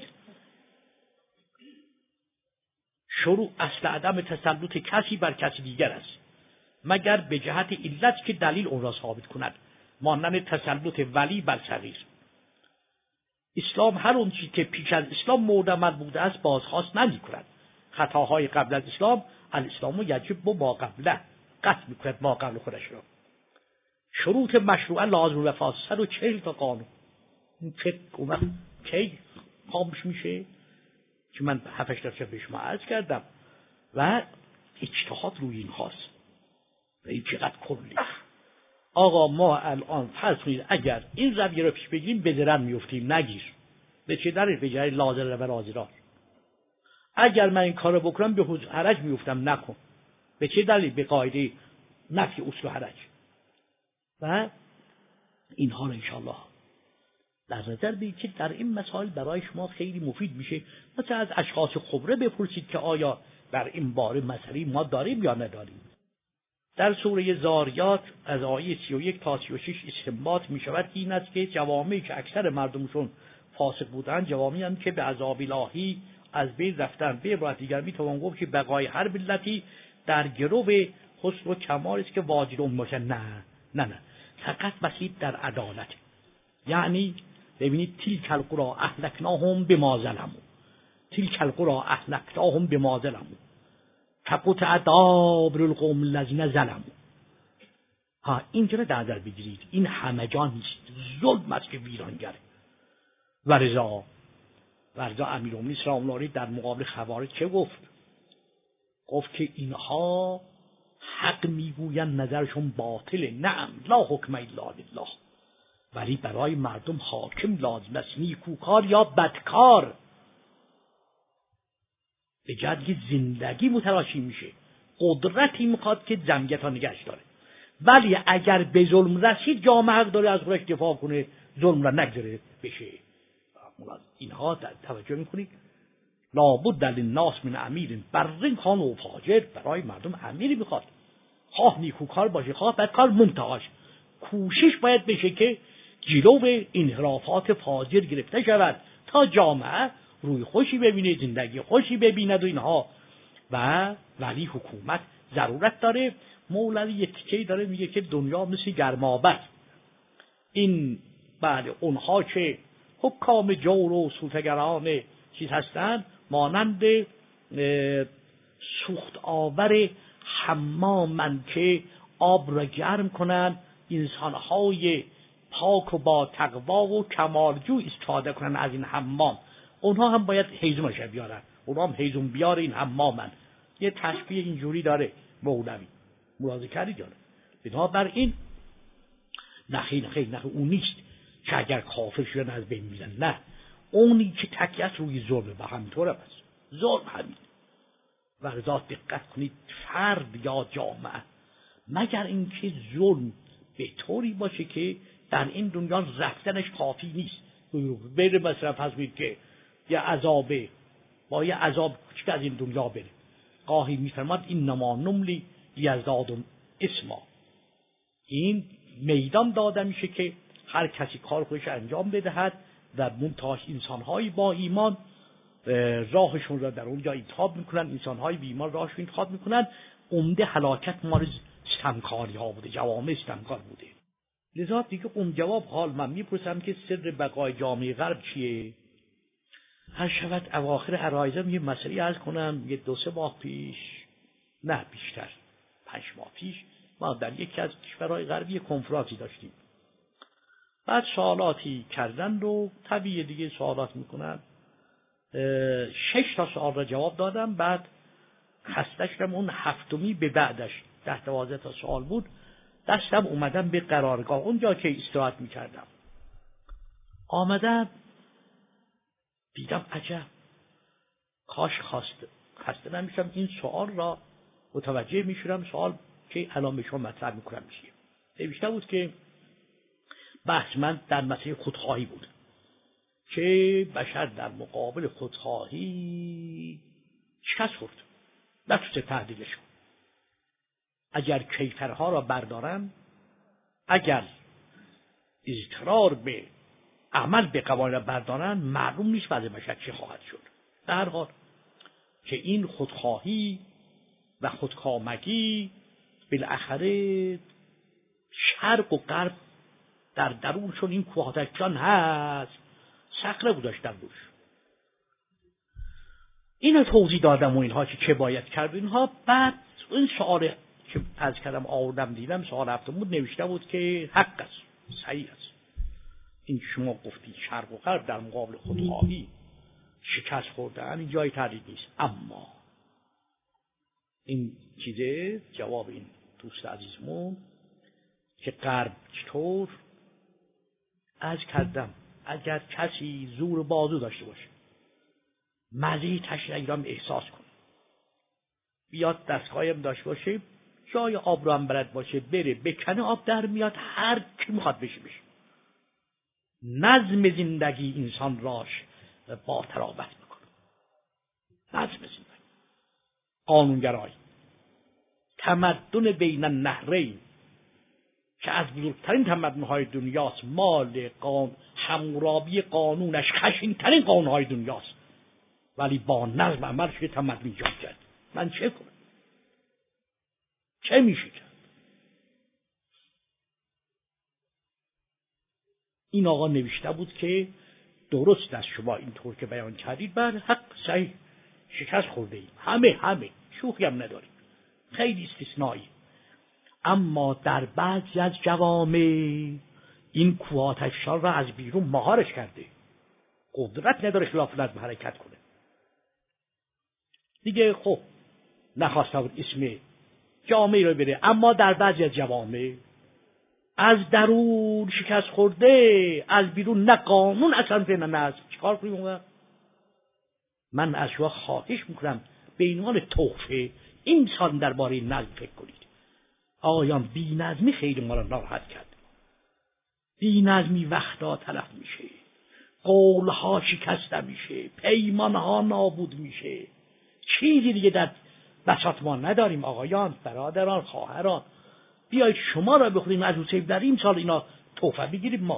شروع اصل عدم تسلط کسی بر کسی دیگر است مگر به جهت علت که دلیل اون را ثابت کند، مانند تسلط ولی بر صغیر. اسلام هر اون چیزی که پیش از اسلام معتبر بوده است بازخواست نمی‌کند. خطاهای قبل از اسلام الاسلام یجب ما قبله قطع می‌کند ما قبل خودش را. شروط مشروعه لازم و فاسد 140 تا قانون. این چه اومد کی خاموش میشه که من 7-8 تا به شما عرض کردم و اجتهاد روی این خاص و این چقدر کلی. آقا ما الان فرض کنید اگر این رویه رو پیش بگیریم به ضرر میفتیم، نگیر. به چه دلیل؟ به جای لازم و رازیرا. اگر من این کارو بکنم به حرج میفتم، نکن. به چه دلیل؟ به قاعده نفی اصل حرج. و اینها رو انشاءالله در نظر بگیرید که در این مسائل برای شما خیلی مفید میشه. مثلا از اشخاص خبره بپرسید که آیا در این باره مسئله ما داریم یا نداریم. در سوره زاریات از آیه 31 تا 36 استنباط میشود این است که جوامعی که اکثر مردمشون فاسق بودند، جوامعی هستند که به عذاب الهی از بین رفتن. به عبارت دیگر میتوان گفت که بقای هر ملتی در گرو حسن و کمال است که واجد اون باشه. نه فقط مسئله در عدالت. یعنی ببینید تلک القری اهلکناهم بما ظلموا، تلک القری اهلکناهم بما ظلموا فقطع دابر القوم الذین ظلموا. اینجا رو در نظر بگیرید. این همجان نیست، ظلم است که ویرانگره. و رضا امیرالمومنین سلام الله علیه در مقابل خوارج چه گفت؟ گفت که اینها حق میگویند نظرشون باطله. نعم لا حکم الا لله، ولی برای مردم حاکم لازم است نیکوکار یا بدکار. به جدی زندگی متلاشی میشه، قدرتی میخواد که جمعیت ها نگهش داره. ولی اگر به ظلم رسید جامعه حق داره از خودش دفاع کنه، ظلم را نگذاره بشه. اینها در توجه میکنید. لابد للناس من امیر بر کان و فاجر، برای مردم امیری میخواد، خواه نیکوکار باشه خواه بدکار. منتهاش کوشش باید بشه که جلو انحرافات فاجر گرفته شود تا جامعه روی خوشی ببینه، زندگی خوشی ببیند و اینها. ولی حکومت ضرورت داره. مولوی یک تیکه‌ای داره میگه که دنیا مثل گرمابه است. این بله اونها که حکام جور و سوتگران چیز هستند مانند سوخت آور حمامن که آب را گرم کنن، انسانهای پاک و با تقوا و کمالجو استفاده کنن از این حمام. اونها هم باید هیزمش بیارن، اونها هم هیزم بیار این حمامن. یه تشبیه اینجوری داره مولوی، ملاحظه کردید داره. بنابراین نه اون نیست که اگر کافر شدن از بین میزن، نه، اونی که تکیه روی ظلم به همینطور هم هست. ظلم همین. و رضا دقت کنید فرد یا جامعه، مگر اینکه ظلم به طوری باشه که در این دنیا رفتنش کافی نیست. بره مثلا فرض کنید که یه عذابه با یه عذاب کوچک از این دنیا بره. گاهی میفرماد این نما نملی یزدادم اسما. این میدان داده میشه که هر کسی کار خودش انجام بدهد و منتهاش انسانهایی با ایمان راهشون را در اونجا انتخاب میکنن، انسانهای بی ایمان راهشون انتخاب میکنن. عمده هلاکت مال ستمکاری ها بوده، جوامع ستمکار بوده. لذا دیگه اون جواب حال من میپرسم که سر بقای جامعه غرب چیه؟ هر شود اواخر عرایزم یه مسئله عرض کنم. یه 2-3 ماه پیش، نه بیشتر 5 ماه پیش، ما در یکی از کشورهای غربی کنفرانسی داشتیم. بعد سوالاتی کردن رو طبیعی دیگه سوالات میکنن. 6 تا سوال را جواب دادم. بعد خسته شدم، اون 7می به بعدش 10-12 تا سوال بود. دستم اومدم به قرارگاه اونجا که استراحت میکردم. آمدم دیدم عجب، کاش خسته نمیشم این سوال را متوجه میشدم. سوال که الان به شما مطرح میکنم میشه نوشته بود که بحث من در مسئله خودخواهی بود که بشر در مقابل خودخواهی شکست خورد، نتونسته تعدیلش کن. اگر کیفرها را بردارن، اگر اضطرار به عمل به قوانین را بردارن، معلوم نیست وضع بشر چه خواهد شد. در هر حال که این خودخواهی و خودکامگی بالاخره شرق و غرب در درونشون این کوهاتکان هست. صخره گذاشتم روش. اینو توضیح دادم و اینها که چه باید کرد اینها. بعد این سوال که از کردم آوردم دیدم سوال هفتم بود، نوشته بود که حق است، صحیح است، این شما گفتید شرق و غرب در مقابل خودخواهی شکست خوردن، این جای تردید نیست. اما این چیزه جواب این دوست عزیزمون که غرب چطور از کردم اگر کسی زور بازو داشته باشه مزه تشنگی ایران احساس کنه، بیاد دستگاهیم داشته باشه، جای آب رو هم بلد باشه، بره بکنه آب در میاد، هر کی میخواد بشه. نظم زندگی انسان راش با ترابط میکنه. نظم زندگی، قانونگرایی، تمدن بین النهرین که از بزرگترین تمدن‌های دنیاست، مال حمورابی قانونش خشن‌ترین قانون‌های دنیاست، ولی با نظم عملش که تمدن ایجاد کرد. من چه کنم؟ چه میشه کرد؟ این آقا نوشته بود که درست است شما اینطور که بیان کردید، بله حق، صحیح، شکست خورده ایم، همه شوخی هم نداریم، خیلی استثنایی. اما در بعضی از جوامع این کوه‌آتش‌فشان را از بیرون مهارش کرده، قدرت نداره خلاف نظم حرکت کنه دیگه. خب نخواسته بود اسم جامعه رو بره، اما در بعضی از جوامع از درون شکست خورده، از بیرون نه قانون اصلا نه نظم. چیکار کنیم اون؟ من از شما خواهش میکنم به عنوان تحفه این سال درباره نظم فکر کنید. آقایان، بی نظمی خیلی ما را ناراحت کرد. بی نظمی وقتا تلف میشه، قولها شکسته میشه، پیمانها نابود میشه، چیزی دیگه در بساط ما نداریم. آقایان، برادران، خواهران، بیایید شما را بخوریم از حسین در این سال اینا تحفه بگیریم. ما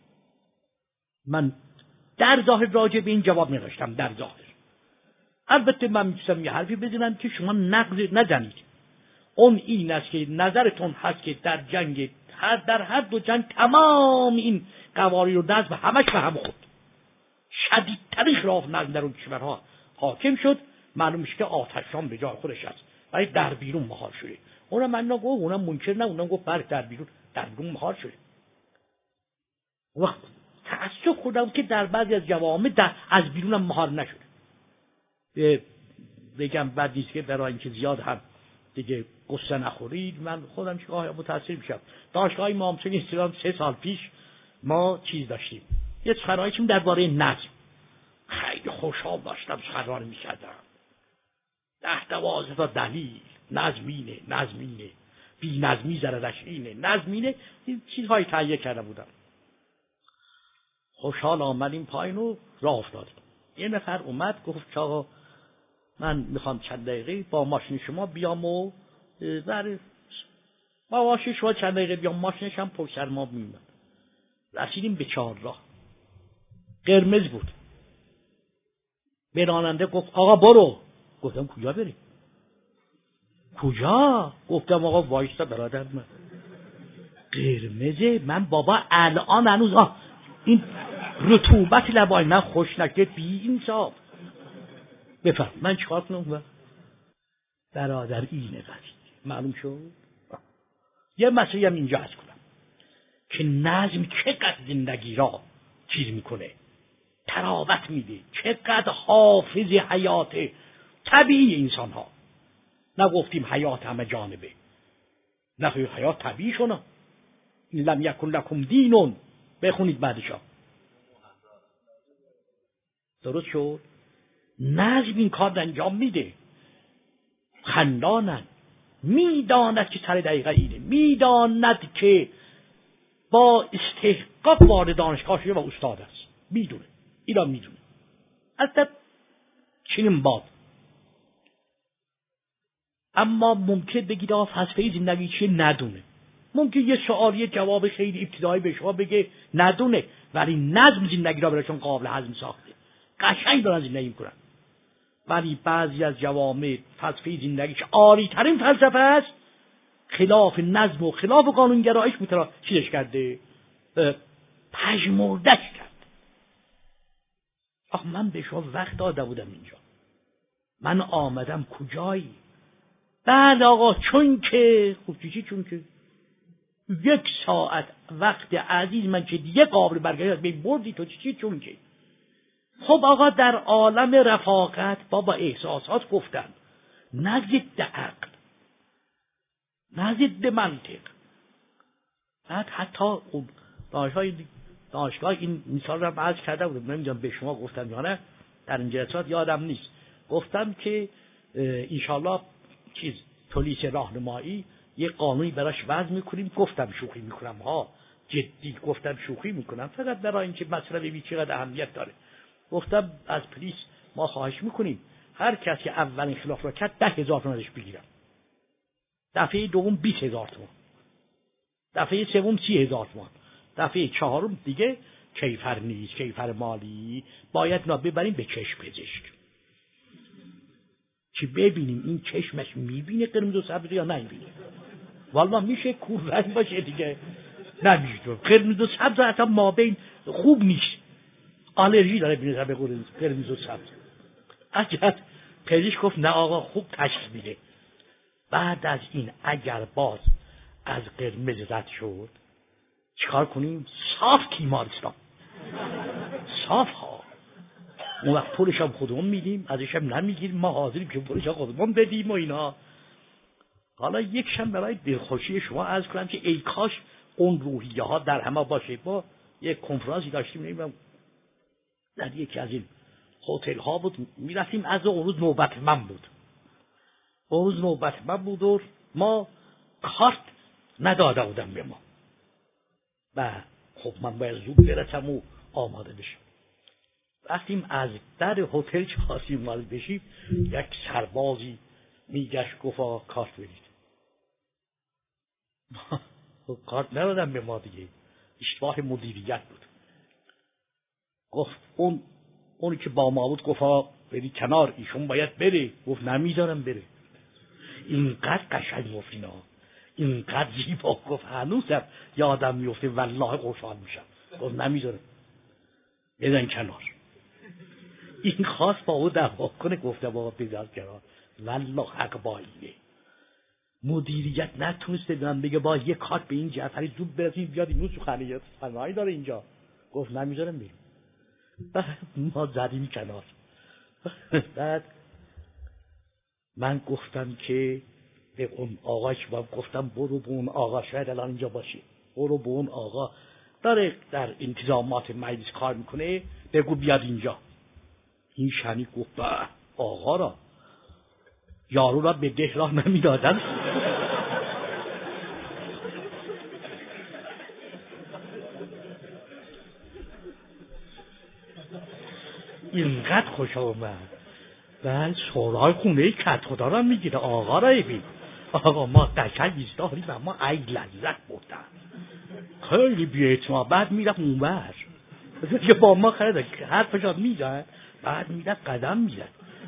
من در ظاهر راجع به این جواب نداشتم، در ظاهر البته من میتونم یه حرفی بزنم که شما نقض نزنید. اون این است که نظرتون هست که در جنگ در هر دو جنگ تمام این قوانین و نظم همش به هم خورد، شدیدترین خلاف نظم در اون کشورها حاکم شد. معلوم میشه که آتشفشان به جای خودش است، ولی در بیرون مهار شده. اونم من نگفت، اونم منکر نه، اونم گفت بله در بیرون مهار شده. وقت تعجب خوردم که در بعضی از جوامع از بیرون هم مهار نشده. بگم بعد نیست که برای اینکه زیاد هم دیگه قصه نخورید، من خودم چه متاثر میشم. دانشگاه امام حسین اصفهان 3 سال پیش ما چیز داشتیم، یه سخنرانی درباره نظم. خیلی خوشحال داشتم سخنرانی میکردم، 10-12 تا دلیل، نظمینه، بی نظمی ضررش اینه، نظمینه، این چیزهایی تهیه کرده بودم. خوشحال آمدیم پایین و راه افتادیم. یه نفر اومد گفت آقا من میخوام چند دقیقه با ماشین شما بیام و با ماشین شما چند دقیقه بیام. ماشینش هم پشت سر ما میومد. رسیدیم به چهارراه، قرمز بود. به راننده گفت آقا برو. گفتم کجا بریم؟ کجا؟ گفتم آقا وایستا برادر من، قرمزه. من بابا الان هنوز این رطوبت لبای من خوش نکرد، بی انصاف. بفهم من چیکار کنم؟ برادر اینه قضیه. معلوم شد؟ یه مسئله هم اینجا هست کنم که نظم چقدر زندگی را چیز میکنه، تراوت میده، چقدر حافظ حیات طبیعی انسان ها. نگفتیم حیات همه جانبه، نه حیات طبیعی شونه. این لم یکن لکم دینون، بخونید بعدشا. درست شد؟ نظم این کار انجام میده. خندانن، میداند که سر دقیقه اینه، میداند که با استحقاق وارد دانشگاه شده و استاد است، میدونه، اینا میدونه. البته چنین باد. اما ممکن بگید فلسفه زندگی چیه ندونه. ممکن یه سوالی جواب خیلی ابتدایی به شما بگه ندونه، ولی نظم زندگی را برایشون قابل هضم ساخته، قشنگ دارن زندگی میکنن. ولی بعضی از جوامع فلسفه زندگی که عالی ترین فلسفه است، خلاف نظم و خلاف قانونگرایش چیزش کرده، پژمردش کرد. آخ من به شما وقت داده بودم اینجا، من آمدم کجایی؟ بعد آقا چون که خب چی چون که 1 ساعت وقت عزیز من که دیگه قابل برگشت به بردی تو چی چون که. خب آقا در عالم رفاقت با احساسات گفتن، نه ضد عقل، نه ضد منطق. بعد حتی دانشگاه این مثال رو عرض کرده بودم، نمیدونم به شما گفتم یا نه، در این جلسات یادم نیست. گفتم که انشالله پلیس راهنمایی یه قانونی براش وضع میکنیم. گفتم شوخی میکنم ها، جدی گفتم شوخی میکنم، فقط برای اینکه مسئله ببینید چقدر اهمیت داره. گفتم از پلیس ما خواهش میکنیم هر کسی که اولین خلاف را کرد 10,000 تومان ازش بگیرم، دفعه دوم 20,000 تومان، دفعه سوم 30,000 تومان، دفعه چهارم دیگه کیفر نیست، کیفر مالی باید نا ببریم به چشم پزشک که ببینیم این چشمش میبینه قرمز و سبز یا نمیبینه. والا میشه کور رنگ باشه دیگه، نمیشه قرمز و سبز اصلا مابین خوب نیست، آلرژی داره بینه به قرمز و سبز. اگر پزشک گفت نه آقا خوب تشخیص میده. بعد از این اگر باز از قرمز رد شد چیکار کنیم؟ صاف تیمارستان، صاف ها. اون وقت پولش هم خودمون میدیم، ازش هم نمیگیریم، ما حاضریم که پولش هم خودمون بدیم و اینا. حالا یکشم برای دلخوشی شما عرض کنم که ای کاش اون روحیه ها در همه باشه. با یک کنفرانسی داشتیم، نمیدونم در یکی از این هتل ها بود، میرفتیم. از اون روز نوبت من بود، اون روز نوبت من بود و ما کارت نداده بودم به ما و خب من باید زود برسم و آماده بشم. وقتیم از در هتل که خواستیم وارد بشیم، یک سربازی میگشت گفت آقا کارت بدید. کارت ندادم به ما دیگه، اشتباه مدیریت بود. گفت اونی که با ما بود گفت آقا برید کنار، ایشون باید بره. گفت نمیذارم بره. اینقدر قشنگ گفت اینا، اینقدر زیبا گفت، هنوزم یادم میفته، والله خوشحال میشم. گفت نمیذارم، بدن کنار. این خواست با او دعوا کنه، گفته بابا بدن کنار، والله حق با اینه. مدیریت نتونسته بدن بگه با یه کارت به این جعفری زود برسیم بیاد اینو سخنیات فنایی داره اینجا. گفت نمیذارم بریم. ما زدیم کنار. بعد من گفتم که به اون آقا که گفتم برو به اون آقا، شاید الان اینجا باشه، برو به اون آقا داره در انتظامات مجلس کار میکنه، بگو بیاد اینجا. این شنی گفت به آقا را یارو را به ده راه نمیدادن. اینقدر خوش آمد. بعد سورای خونه کت خدا را میگیره، آقا را ببین، آقا ما قشنگ ایستادیم و ما ای لذت بردن، خیلی بی‌اعتماد. بعد میرفت اونور که با ما خیلی حرفش را میزد، بعد میرفت قدم میزد.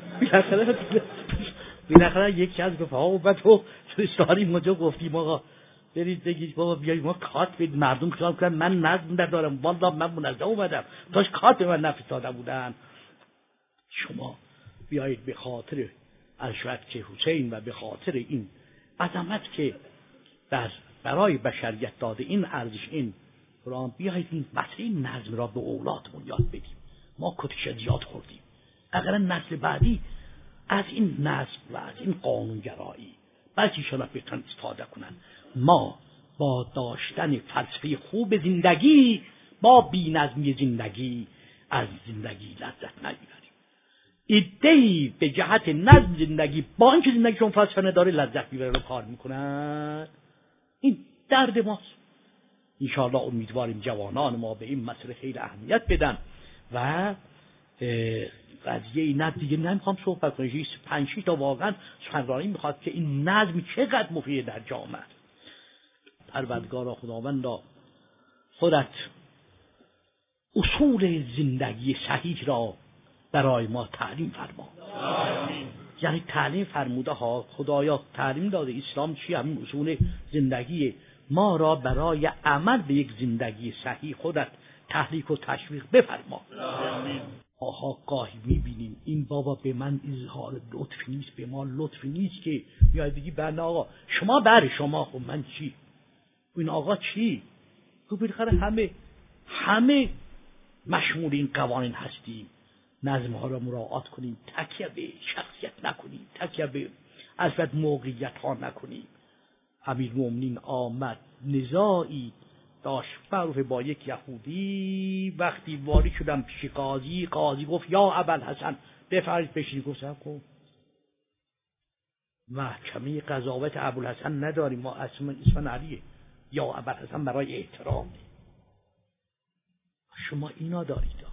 بالاخره یکی از گفت آقا بعد تو ایستادیم اونجا گفتیم آقا برید بگید بابا بیایید ما کارت بدید. مردم خیال کردن من نظم ندارم، والله من منظم اومدم، داشت کارت به من نفرستاده بودن. شما بیایید به خاطر ارشد حسین و به خاطر این عظمت که برای بشریت داده، این ارزش، این قرآن، بیایید این مسئله نظم را به اولادمون یاد بدیم. ما کتش زیاد خوردیم، اگر نسل بعدی از این نظم و از این قانونگرایی بلکه شما بتونن استفاده کنن. ما با داشتن فلسفه خوب زندگی با بی‌نظمی زندگی از زندگی لذت نمیبریم. ایده‌ای به جهت نظم زندگی با اینکه زندگیشون فلسفه نداره لذت میبره رو کار میکنن. این درد ماست. انشاءالله امیدواریم جوانان ما به این مسئله خیلی اهمیت بدن و قضیه نه دیگه نمیخوام صحبت کنم، 5-6 تا واقعا سخنرانی میخواد که این نظم چقدر مفید در جامعه. پروردگارا خداوندا خودت اصول زندگی صحیح را برای ما تعلیم فرما. یعنی تعلیم فرموده ها، خدایا تعلیم داده اسلام چی؟ همین اصول زندگی ما را برای عمل به یک زندگی صحیح خودت تحریک و تشویق بفرما. آها گاهی میبینیم این بابا به من اظهار لطف نیست، به ما لطف نیست که میاد بگی بله آقا شما شما، خب من چی؟ این آقا چی؟ خب بالاخره همه مشمول این قوانین هستیم. نظم ها را مراعات کنیم، تکیه به شخصیت نکنیم، تکیه به اصلا موقعیت ها نکنیم. امیرالمومنین آمد نزاعی داشت معروف با یک یهودی، وقتی وارد شدم پیش قاضی گفت یا ابوالحسن بفرمایید بشینید. گفتم خب محکمه قضاوت ابوالحسن نداریم، ما اسم علیه، یا ابوالحسن برای احترام. شما اینا دارید.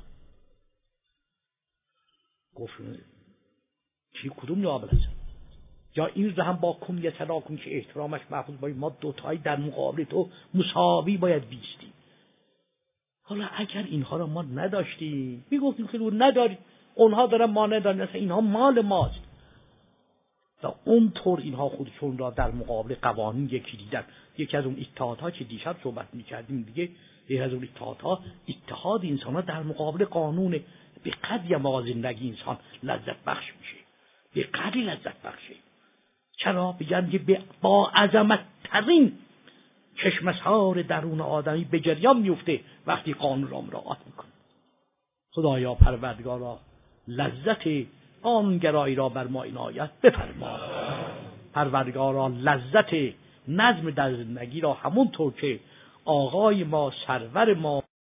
گفت چی کدوم یا ابوالحسن؟ یا این رو هم با کمیت تلاکم که احترامش محفوظ باید، ما دوتایی در مقابل تو مساوی باید بیستیم. حالا اگر اینها رو ما نداشتیم میگفتیم که نداریم، اونها دارن ما نداریم، اصلا اینها مال ماست. تا اونطور اینها خودشون را در مقابل قوانین یکی دیدن. یکی از اون اتحادها که دیشب صحبت میکردیم دیگه، یکی از اون اتحادها اتحاد انسان ها در مقابل قانون. به قدری ما زندگی انسان لذت بخش میشه، به قدری لذت بخشه. چرا؟ بگن که با عظمت ترین چشمسار درون آدمی به جریان میفته وقتی قانون را مراعات میکنه. خدایا پروردگارا لذت قانونگرایی را بر ما عنایت بفرما. پروردگارا لذت نظم در زندگی را همونطور که آقای ما سرور ما